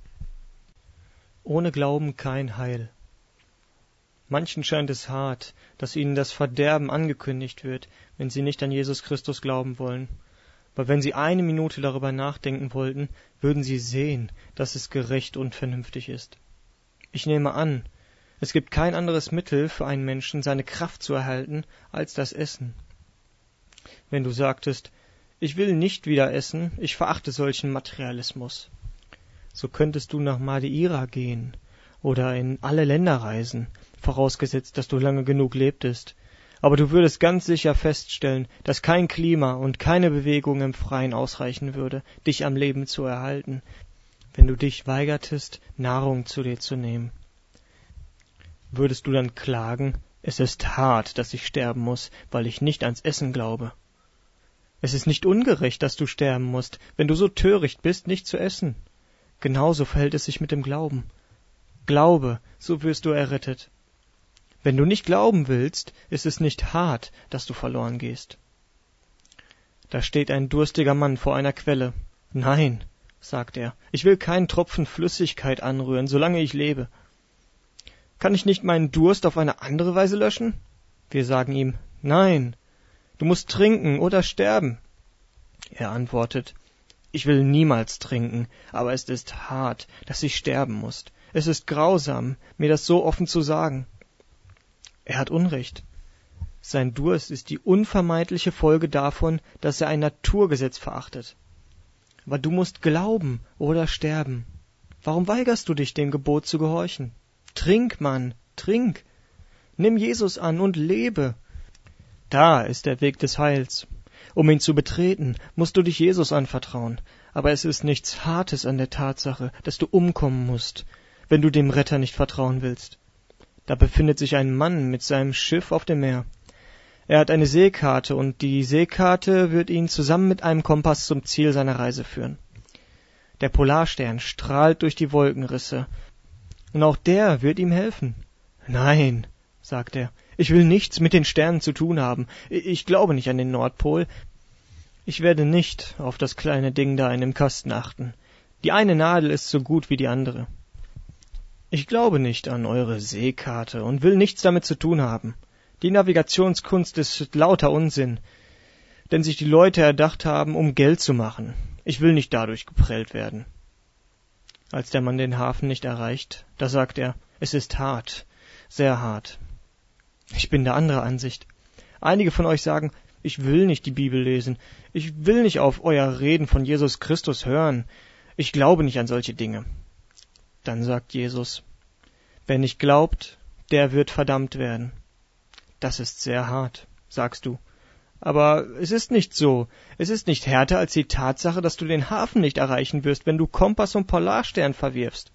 Ohne Glauben kein Heil. Manchen scheint es hart, dass ihnen das Verderben angekündigt wird, wenn sie nicht an Jesus Christus glauben wollen. Aber wenn sie eine Minute darüber nachdenken wollten, würden sie sehen, dass es gerecht und vernünftig ist. Ich nehme an, es gibt kein anderes Mittel für einen Menschen, seine Kraft zu erhalten, als das Essen. Wenn du sagtest, ich will nicht wieder essen, ich verachte solchen Materialismus, so könntest du nach Madeira gehen oder in alle Länder reisen, vorausgesetzt, dass du lange genug lebtest. Aber du würdest ganz sicher feststellen, dass kein Klima und keine Bewegung im Freien ausreichen würde, dich am Leben zu erhalten, wenn du dich weigertest, Nahrung zu dir zu nehmen. Würdest du dann klagen, es ist hart, dass ich sterben muss, weil ich nicht ans Essen glaube? Es ist nicht ungerecht, dass du sterben musst, wenn du so töricht bist, nicht zu essen. Genauso verhält es sich mit dem Glauben. Glaube, so wirst du errettet. Wenn du nicht glauben willst, ist es nicht hart, dass du verloren gehst. Da steht ein durstiger Mann vor einer Quelle. Nein, sagt er, ich will keinen Tropfen Flüssigkeit anrühren, solange ich lebe. Kann ich nicht meinen Durst auf eine andere Weise löschen? Wir sagen ihm, nein, du musst trinken oder sterben. Er antwortet, ich will niemals trinken, aber es ist hart, dass ich sterben muss. Es ist grausam, mir das so offen zu sagen. Er hat Unrecht. Sein Durst ist die unvermeidliche Folge davon, dass er ein Naturgesetz verachtet. Aber du musst glauben oder sterben. Warum weigerst du dich, dem Gebot zu gehorchen? Trink, Mann, trink. Nimm Jesus an und lebe. Da ist der Weg des Heils. Um ihn zu betreten, musst du dich Jesus anvertrauen. Aber es ist nichts Hartes an der Tatsache, dass du umkommen musst, wenn du dem Retter nicht vertrauen willst. Da befindet sich ein Mann mit seinem Schiff auf dem Meer. Er hat eine Seekarte, und die Seekarte wird ihn zusammen mit einem Kompass zum Ziel seiner Reise führen. Der Polarstern strahlt durch die Wolkenrisse, und auch der wird ihm helfen. Nein, sagt er, ich will nichts mit den Sternen zu tun haben. Ich glaube nicht an den Nordpol. Ich werde nicht auf das kleine Ding da in dem Kasten achten. Die eine Nadel ist so gut wie die andere. Ich glaube nicht an eure Seekarte und will nichts damit zu tun haben. Die Navigationskunst ist lauter Unsinn, denn sich die Leute erdacht haben, um Geld zu machen. Ich will nicht dadurch geprellt werden. Als der Mann den Hafen nicht erreicht, da sagt er, es ist hart, sehr hart. Ich bin der anderer Ansicht. Einige von euch sagen, ich will nicht die Bibel lesen, ich will nicht auf euer Reden von Jesus Christus hören, ich glaube nicht an solche Dinge. Dann sagt Jesus, wer nicht glaubt, der wird verdammt werden. Das ist sehr hart, sagst du. Aber es ist nicht so. Es ist nicht härter als die Tatsache, dass du den Hafen nicht erreichen wirst, wenn du Kompass und Polarstern verwirfst.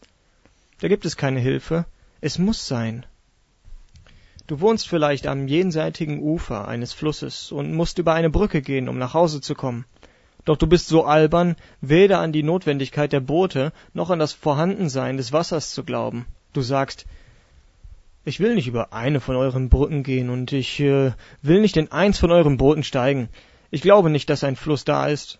Da gibt es keine Hilfe. Es muss sein. Du wohnst vielleicht am jenseitigen Ufer eines Flusses und musst über eine Brücke gehen, um nach Hause zu kommen. Doch du bist so albern, weder an die Notwendigkeit der Boote noch an das Vorhandensein des Wassers zu glauben. Du sagst, ich will nicht über eine von euren Brücken gehen und ich will nicht in eins von euren Booten steigen. Ich glaube nicht, dass ein Fluss da ist.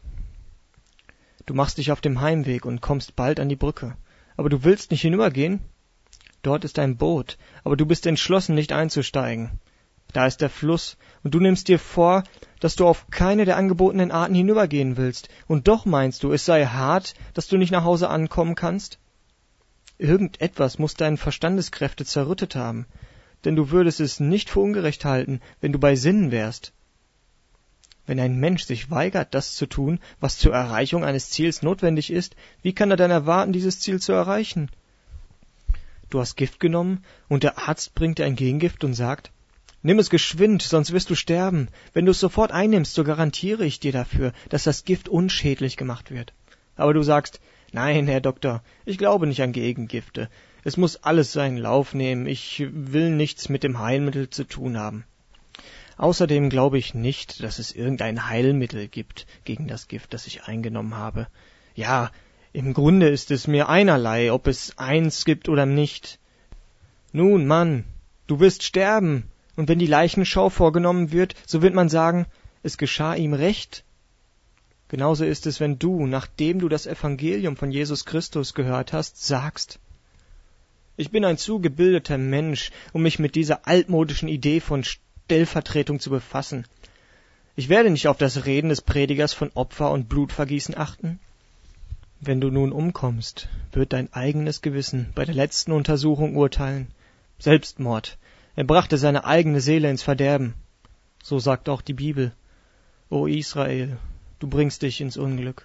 Du machst dich auf dem Heimweg und kommst bald an die Brücke. Aber du willst nicht hinübergehen? Dort ist ein Boot, aber du bist entschlossen, nicht einzusteigen. Da ist der Fluss, und du nimmst dir vor, dass du auf keine der angebotenen Arten hinübergehen willst, und doch meinst du, es sei hart, dass du nicht nach Hause ankommen kannst? Irgendetwas muss deine Verstandeskräfte zerrüttet haben, denn du würdest es nicht für ungerecht halten, wenn du bei Sinnen wärst. Wenn ein Mensch sich weigert, das zu tun, was zur Erreichung eines Ziels notwendig ist, wie kann er dann erwarten, dieses Ziel zu erreichen? Du hast Gift genommen, und der Arzt bringt dir ein Gegengift und sagt, nimm es geschwind, sonst wirst du sterben. Wenn du es sofort einnimmst, so garantiere ich dir dafür, dass das Gift unschädlich gemacht wird. Aber du sagst, nein, Herr Doktor, ich glaube nicht an Gegengifte. Es muss alles seinen Lauf nehmen. Ich will nichts mit dem Heilmittel zu tun haben. Außerdem glaube ich nicht, dass es irgendein Heilmittel gibt gegen das Gift, das ich eingenommen habe. Ja, im Grunde ist es mir einerlei, ob es eins gibt oder nicht. Nun, Mann, du wirst sterben. Und wenn die Leichenschau vorgenommen wird, so wird man sagen, es geschah ihm recht. Genauso ist es, wenn du, nachdem du das Evangelium von Jesus Christus gehört hast, sagst, ich bin ein zu gebildeter Mensch, um mich mit dieser altmodischen Idee von Stellvertretung zu befassen. Ich werde nicht auf das Reden des Predigers von Opfer und Blutvergießen achten. Wenn du nun umkommst, wird dein eigenes Gewissen bei der letzten Untersuchung urteilen. Selbstmord. Er brachte seine eigene Seele ins Verderben. So sagt auch die Bibel. O Israel, du bringst dich ins Unglück.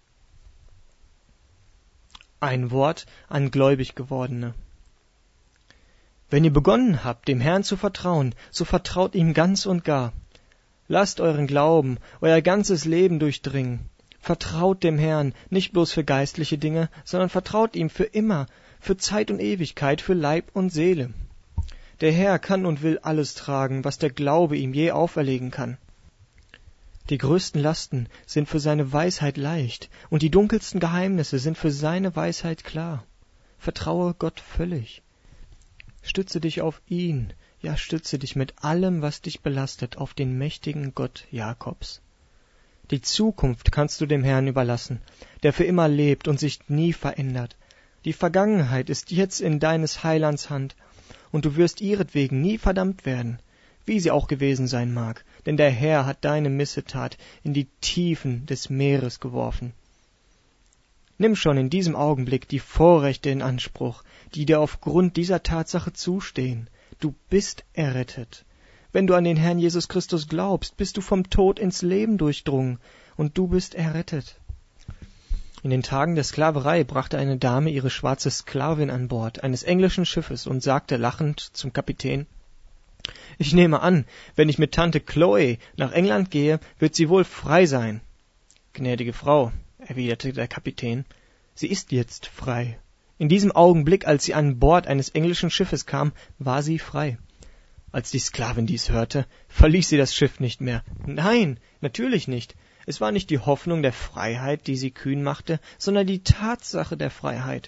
Ein Wort an gläubig Gewordene. Wenn ihr begonnen habt, dem Herrn zu vertrauen, so vertraut ihm ganz und gar. Lasst euren Glauben, euer ganzes Leben durchdringen. Vertraut dem Herrn, nicht bloß für geistliche Dinge, sondern vertraut ihm für immer, für Zeit und Ewigkeit, für Leib und Seele. Der Herr kann und will alles tragen, was der Glaube ihm je auferlegen kann. Die größten Lasten sind für seine Weisheit leicht, und die dunkelsten Geheimnisse sind für seine Weisheit klar. Vertraue Gott völlig. Stütze dich auf ihn, ja, stütze dich mit allem, was dich belastet, auf den mächtigen Gott Jakobs. Die Zukunft kannst du dem Herrn überlassen, der für immer lebt und sich nie verändert. Die Vergangenheit ist jetzt in deines Heilands Hand, und du wirst ihretwegen nie verdammt werden, wie sie auch gewesen sein mag, denn der Herr hat deine Missetat in die Tiefen des Meeres geworfen. Nimm schon in diesem Augenblick die Vorrechte in Anspruch, die dir aufgrund dieser Tatsache zustehen. Du bist errettet. Wenn du an den Herrn Jesus Christus glaubst, bist du vom Tod ins Leben durchdrungen, und du bist errettet. In den Tagen der Sklaverei brachte eine Dame ihre schwarze Sklavin an Bord eines englischen Schiffes und sagte lachend zum Kapitän: »Ich nehme an, wenn ich mit Tante Chloe nach England gehe, wird sie wohl frei sein.« »Gnädige Frau«, erwiderte der Kapitän, »sie ist jetzt frei. In diesem Augenblick, als sie an Bord eines englischen Schiffes kam, war sie frei.« Als die Sklavin dies hörte, verließ sie das Schiff nicht mehr. Nein, natürlich nicht. Es war nicht die Hoffnung der Freiheit, die sie kühn machte, sondern die Tatsache der Freiheit.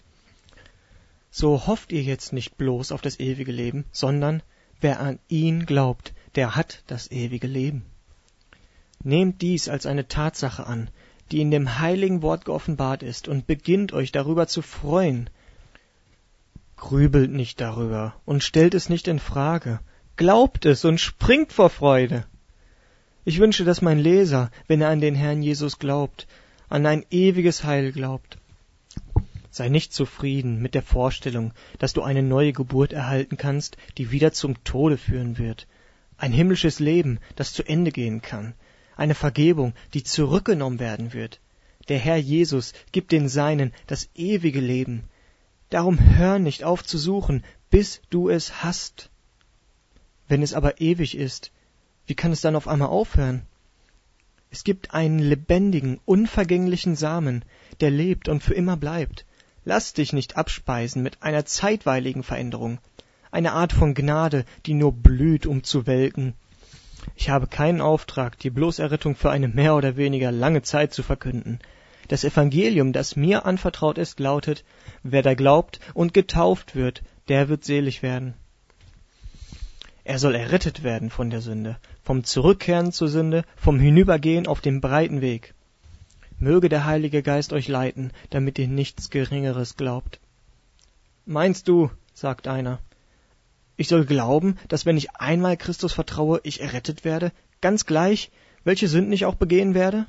So hofft ihr jetzt nicht bloß auf das ewige Leben, sondern wer an ihn glaubt, der hat das ewige Leben. Nehmt dies als eine Tatsache an, die in dem heiligen Wort geoffenbart ist, und beginnt euch darüber zu freuen. Grübelt nicht darüber und stellt es nicht in Frage. Glaubt es und springt vor Freude. Ich wünsche, dass mein Leser, wenn er an den Herrn Jesus glaubt, an ein ewiges Heil glaubt. Sei nicht zufrieden mit der Vorstellung, dass du eine neue Geburt erhalten kannst, die wieder zum Tode führen wird. Ein himmlisches Leben, das zu Ende gehen kann. Eine Vergebung, die zurückgenommen werden wird. Der Herr Jesus gibt den Seinen das ewige Leben. Darum hör nicht auf zu suchen, bis du es hast. Wenn es aber ewig ist, wie kann es dann auf einmal aufhören? Es gibt einen lebendigen, unvergänglichen Samen, der lebt und für immer bleibt. Lass dich nicht abspeisen mit einer zeitweiligen Veränderung, eine Art von Gnade, die nur blüht, um zu welken. Ich habe keinen Auftrag, dir bloß Errettung für eine mehr oder weniger lange Zeit zu verkünden. Das Evangelium, das mir anvertraut ist, lautet: Wer da glaubt und getauft wird, der wird selig werden. Er soll errettet werden von der Sünde, vom Zurückkehren zur Sünde, vom Hinübergehen auf den breiten Weg. Möge der Heilige Geist euch leiten, damit ihr nichts Geringeres glaubt. Meinst du, sagt einer, ich soll glauben, dass wenn ich einmal Christus vertraue, ich errettet werde, ganz gleich, welche Sünden ich auch begehen werde?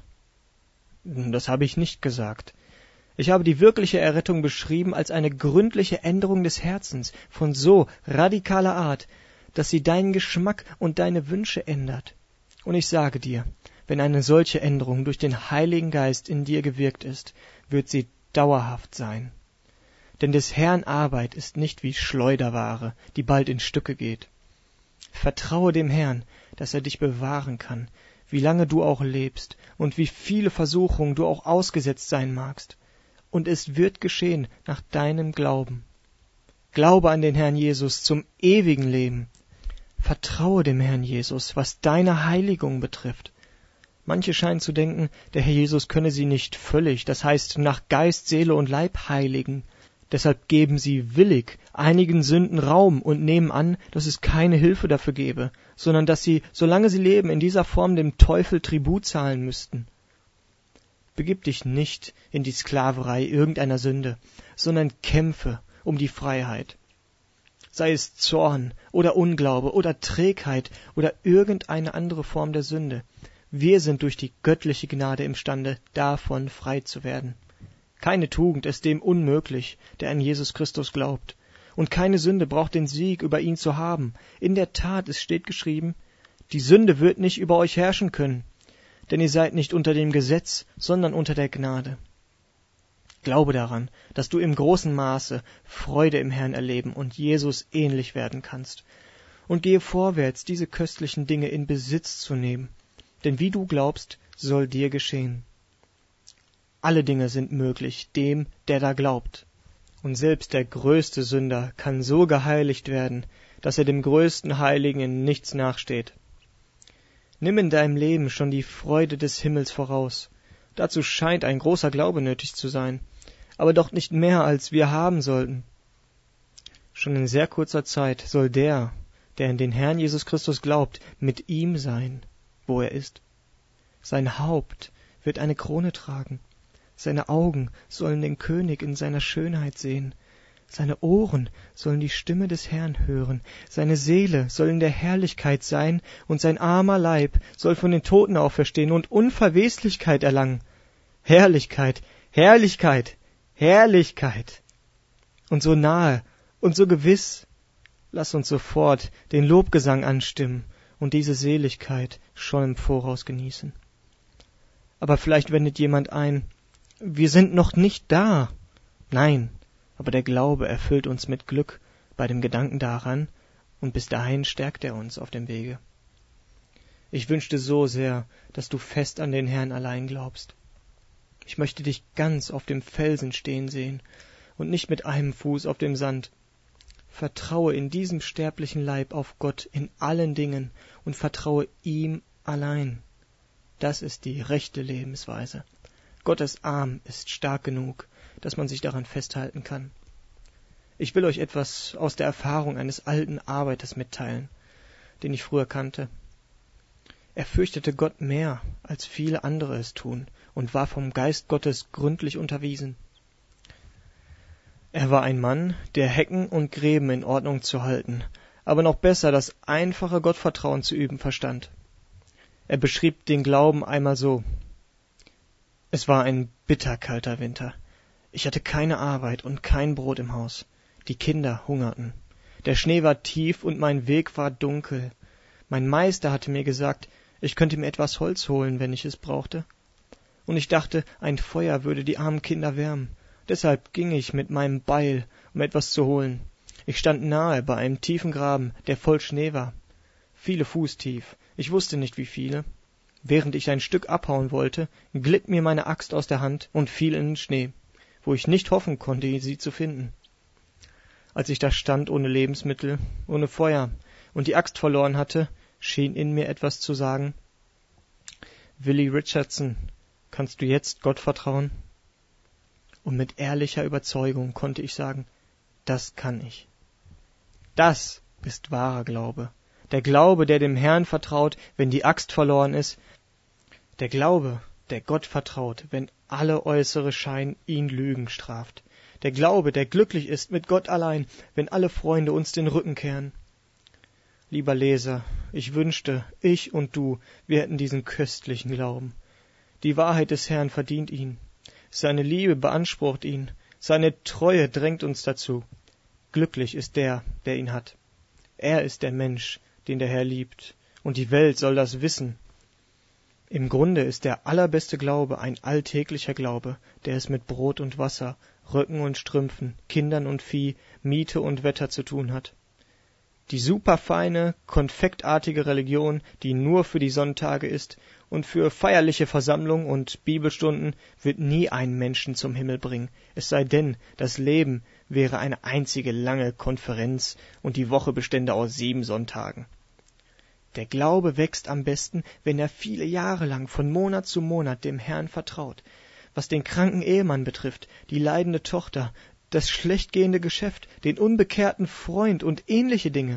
Das habe ich nicht gesagt. Ich habe die wirkliche Errettung beschrieben als eine gründliche Änderung des Herzens von so radikaler Art, dass sie deinen Geschmack und deine Wünsche ändert. Und ich sage dir, wenn eine solche Änderung durch den Heiligen Geist in dir gewirkt ist, wird sie dauerhaft sein. Denn des Herrn Arbeit ist nicht wie Schleuderware, die bald in Stücke geht. Vertraue dem Herrn, dass er dich bewahren kann, wie lange du auch lebst und wie viele Versuchungen du auch ausgesetzt sein magst. Und es wird geschehen nach deinem Glauben. Glaube an den Herrn Jesus zum ewigen Leben. Vertraue dem Herrn Jesus, was deine Heiligung betrifft. Manche scheinen zu denken, der Herr Jesus könne sie nicht völlig, das heißt nach Geist, Seele und Leib heiligen. Deshalb geben sie willig einigen Sünden Raum und nehmen an, dass es keine Hilfe dafür gebe, sondern dass sie, solange sie leben, in dieser Form dem Teufel Tribut zahlen müssten. Begib dich nicht in die Sklaverei irgendeiner Sünde, sondern kämpfe um die Freiheit. Sei es Zorn oder Unglaube oder Trägheit oder irgendeine andere Form der Sünde. Wir sind durch die göttliche Gnade imstande, davon frei zu werden. Keine Tugend ist dem unmöglich, der an Jesus Christus glaubt. Und keine Sünde braucht den Sieg über ihn zu haben. In der Tat, es steht geschrieben, die Sünde wird nicht über euch herrschen können, denn ihr seid nicht unter dem Gesetz, sondern unter der Gnade. Glaube daran, dass du im großen Maße Freude im Herrn erleben und Jesus ähnlich werden kannst. Und gehe vorwärts, diese köstlichen Dinge in Besitz zu nehmen. Denn wie du glaubst, soll dir geschehen. Alle Dinge sind möglich dem, der da glaubt. Und selbst der größte Sünder kann so geheiligt werden, dass er dem größten Heiligen in nichts nachsteht. Nimm in deinem Leben schon die Freude des Himmels voraus. Dazu scheint ein großer Glaube nötig zu sein, aber doch nicht mehr, als wir haben sollten. Schon in sehr kurzer Zeit soll der in den Herrn Jesus Christus glaubt, mit ihm sein, wo er ist. Sein Haupt wird eine Krone tragen. Seine Augen sollen den König in seiner Schönheit sehen. Seine Ohren sollen die Stimme des Herrn hören. Seine Seele soll in der Herrlichkeit sein, und sein armer Leib soll von den Toten auferstehen und Unverweslichkeit erlangen. Herrlichkeit, Herrlichkeit, Herrlichkeit! Und so nahe und so gewiss, lass uns sofort den Lobgesang anstimmen und diese Seligkeit schon im Voraus genießen. Aber vielleicht wendet jemand ein, wir sind noch nicht da. Nein, aber der Glaube erfüllt uns mit Glück bei dem Gedanken daran, und bis dahin stärkt er uns auf dem Wege. Ich wünschte so sehr, dass du fest an den Herrn allein glaubst. Ich möchte dich ganz auf dem Felsen stehen sehen und nicht mit einem Fuß auf dem Sand. Vertraue in diesem sterblichen Leib auf Gott in allen Dingen und vertraue ihm allein. Das ist die rechte Lebensweise. Gottes Arm ist stark genug, dass man sich daran festhalten kann. Ich will euch etwas aus der Erfahrung eines alten Arbeiters mitteilen, den ich früher kannte. Er fürchtete Gott mehr, als viele andere es tun, und war vom Geist Gottes gründlich unterwiesen. Er war ein Mann, der Hecken und Gräben in Ordnung zu halten, aber noch besser das einfache Gottvertrauen zu üben verstand. Er beschrieb den Glauben einmal so: Es war ein bitterkalter Winter. Ich hatte keine Arbeit und kein Brot im Haus. Die Kinder hungerten. Der Schnee war tief und mein Weg war dunkel. Mein Meister hatte mir gesagt, ich könnte mir etwas Holz holen, wenn ich es brauchte. Und ich dachte, ein Feuer würde die armen Kinder wärmen. Deshalb ging ich mit meinem Beil, um etwas zu holen. Ich stand nahe bei einem tiefen Graben, der voll Schnee war. Viele Fuß tief. Ich wusste nicht, wie viele. Während ich ein Stück abhauen wollte, glitt mir meine Axt aus der Hand und fiel in den Schnee, wo ich nicht hoffen konnte, sie zu finden. Als ich da stand, ohne Lebensmittel, ohne Feuer und die Axt verloren hatte, schien in mir etwas zu sagen: Willie Richardson, kannst du jetzt Gott vertrauen? Und mit ehrlicher Überzeugung konnte ich sagen, das kann ich. Das ist wahrer Glaube. Der Glaube, der dem Herrn vertraut, wenn die Axt verloren ist. Der Glaube, der Gott vertraut, wenn alle äußere Schein ihn Lügen straft. Der Glaube, der glücklich ist mit Gott allein, wenn alle Freunde uns den Rücken kehren. Lieber Leser, ich wünschte, ich und du, wir hätten diesen köstlichen Glauben. Die Wahrheit des Herrn verdient ihn. Seine Liebe beansprucht ihn. Seine Treue drängt uns dazu. Glücklich ist der, der ihn hat. Er ist der Mensch, den der Herr liebt, und die Welt soll das wissen. Im Grunde ist der allerbeste Glaube ein alltäglicher Glaube, der es mit Brot und Wasser, Röcken und Strümpfen, Kindern und Vieh, Miete und Wetter zu tun hat. Die superfeine, konfektartige Religion, die nur für die Sonntage ist und für feierliche Versammlungen und Bibelstunden, wird nie einen Menschen zum Himmel bringen, es sei denn, das Leben wäre eine einzige lange Konferenz und die Woche bestände aus 7 Sonntagen. Der Glaube wächst am besten, wenn er viele Jahre lang von Monat zu Monat dem Herrn vertraut. Was den kranken Ehemann betrifft, die leidende Tochter, das schlecht gehende Geschäft, den unbekehrten Freund und ähnliche Dinge.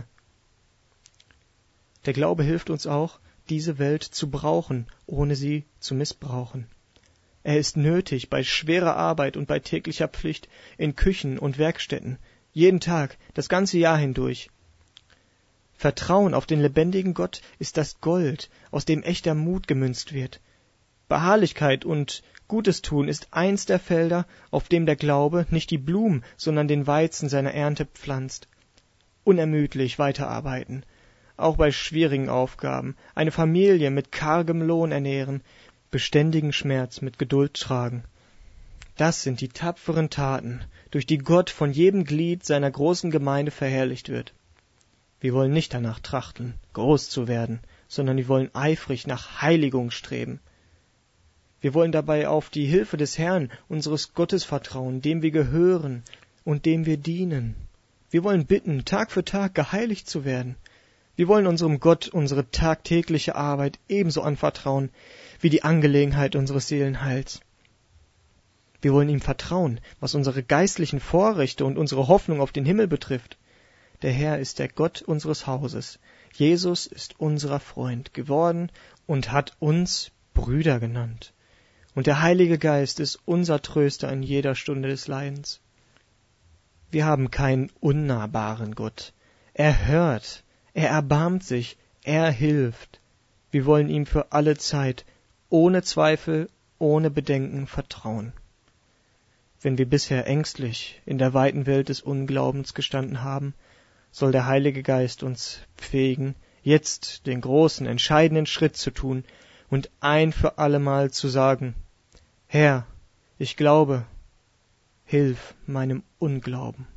Der Glaube hilft uns auch, diese Welt zu brauchen, ohne sie zu missbrauchen. Er ist nötig bei schwerer Arbeit und bei täglicher Pflicht, in Küchen und Werkstätten, jeden Tag, das ganze Jahr hindurch. Vertrauen auf den lebendigen Gott ist das Gold, aus dem echter Mut gemünzt wird. Beharrlichkeit und Gutes tun ist eins der Felder, auf dem der Glaube nicht die Blumen, sondern den Weizen seiner Ernte pflanzt. Unermüdlich weiterarbeiten, auch bei schwierigen Aufgaben, eine Familie mit kargem Lohn ernähren, beständigen Schmerz mit Geduld tragen. Das sind die tapferen Taten, durch die Gott von jedem Glied seiner großen Gemeinde verherrlicht wird. Wir wollen nicht danach trachten, groß zu werden, sondern wir wollen eifrig nach Heiligung streben. Wir wollen dabei auf die Hilfe des Herrn, unseres Gottes vertrauen, dem wir gehören und dem wir dienen. Wir wollen bitten, Tag für Tag geheiligt zu werden. Wir wollen unserem Gott unsere tagtägliche Arbeit ebenso anvertrauen wie die Angelegenheit unseres Seelenheils. Wir wollen ihm vertrauen, was unsere geistlichen Vorrechte und unsere Hoffnung auf den Himmel betrifft. Der Herr ist der Gott unseres Hauses. Jesus ist unser Freund geworden und hat uns Brüder genannt. Und der Heilige Geist ist unser Tröster in jeder Stunde des Leidens. Wir haben keinen unnahbaren Gott. Er hört, er erbarmt sich, er hilft. Wir wollen ihm für alle Zeit, ohne Zweifel, ohne Bedenken vertrauen. Wenn wir bisher ängstlich in der weiten Welt des Unglaubens gestanden haben, soll der Heilige Geist uns befähigen, jetzt den großen, entscheidenden Schritt zu tun und ein für allemal zu sagen: Herr, ich glaube, hilf meinem Unglauben.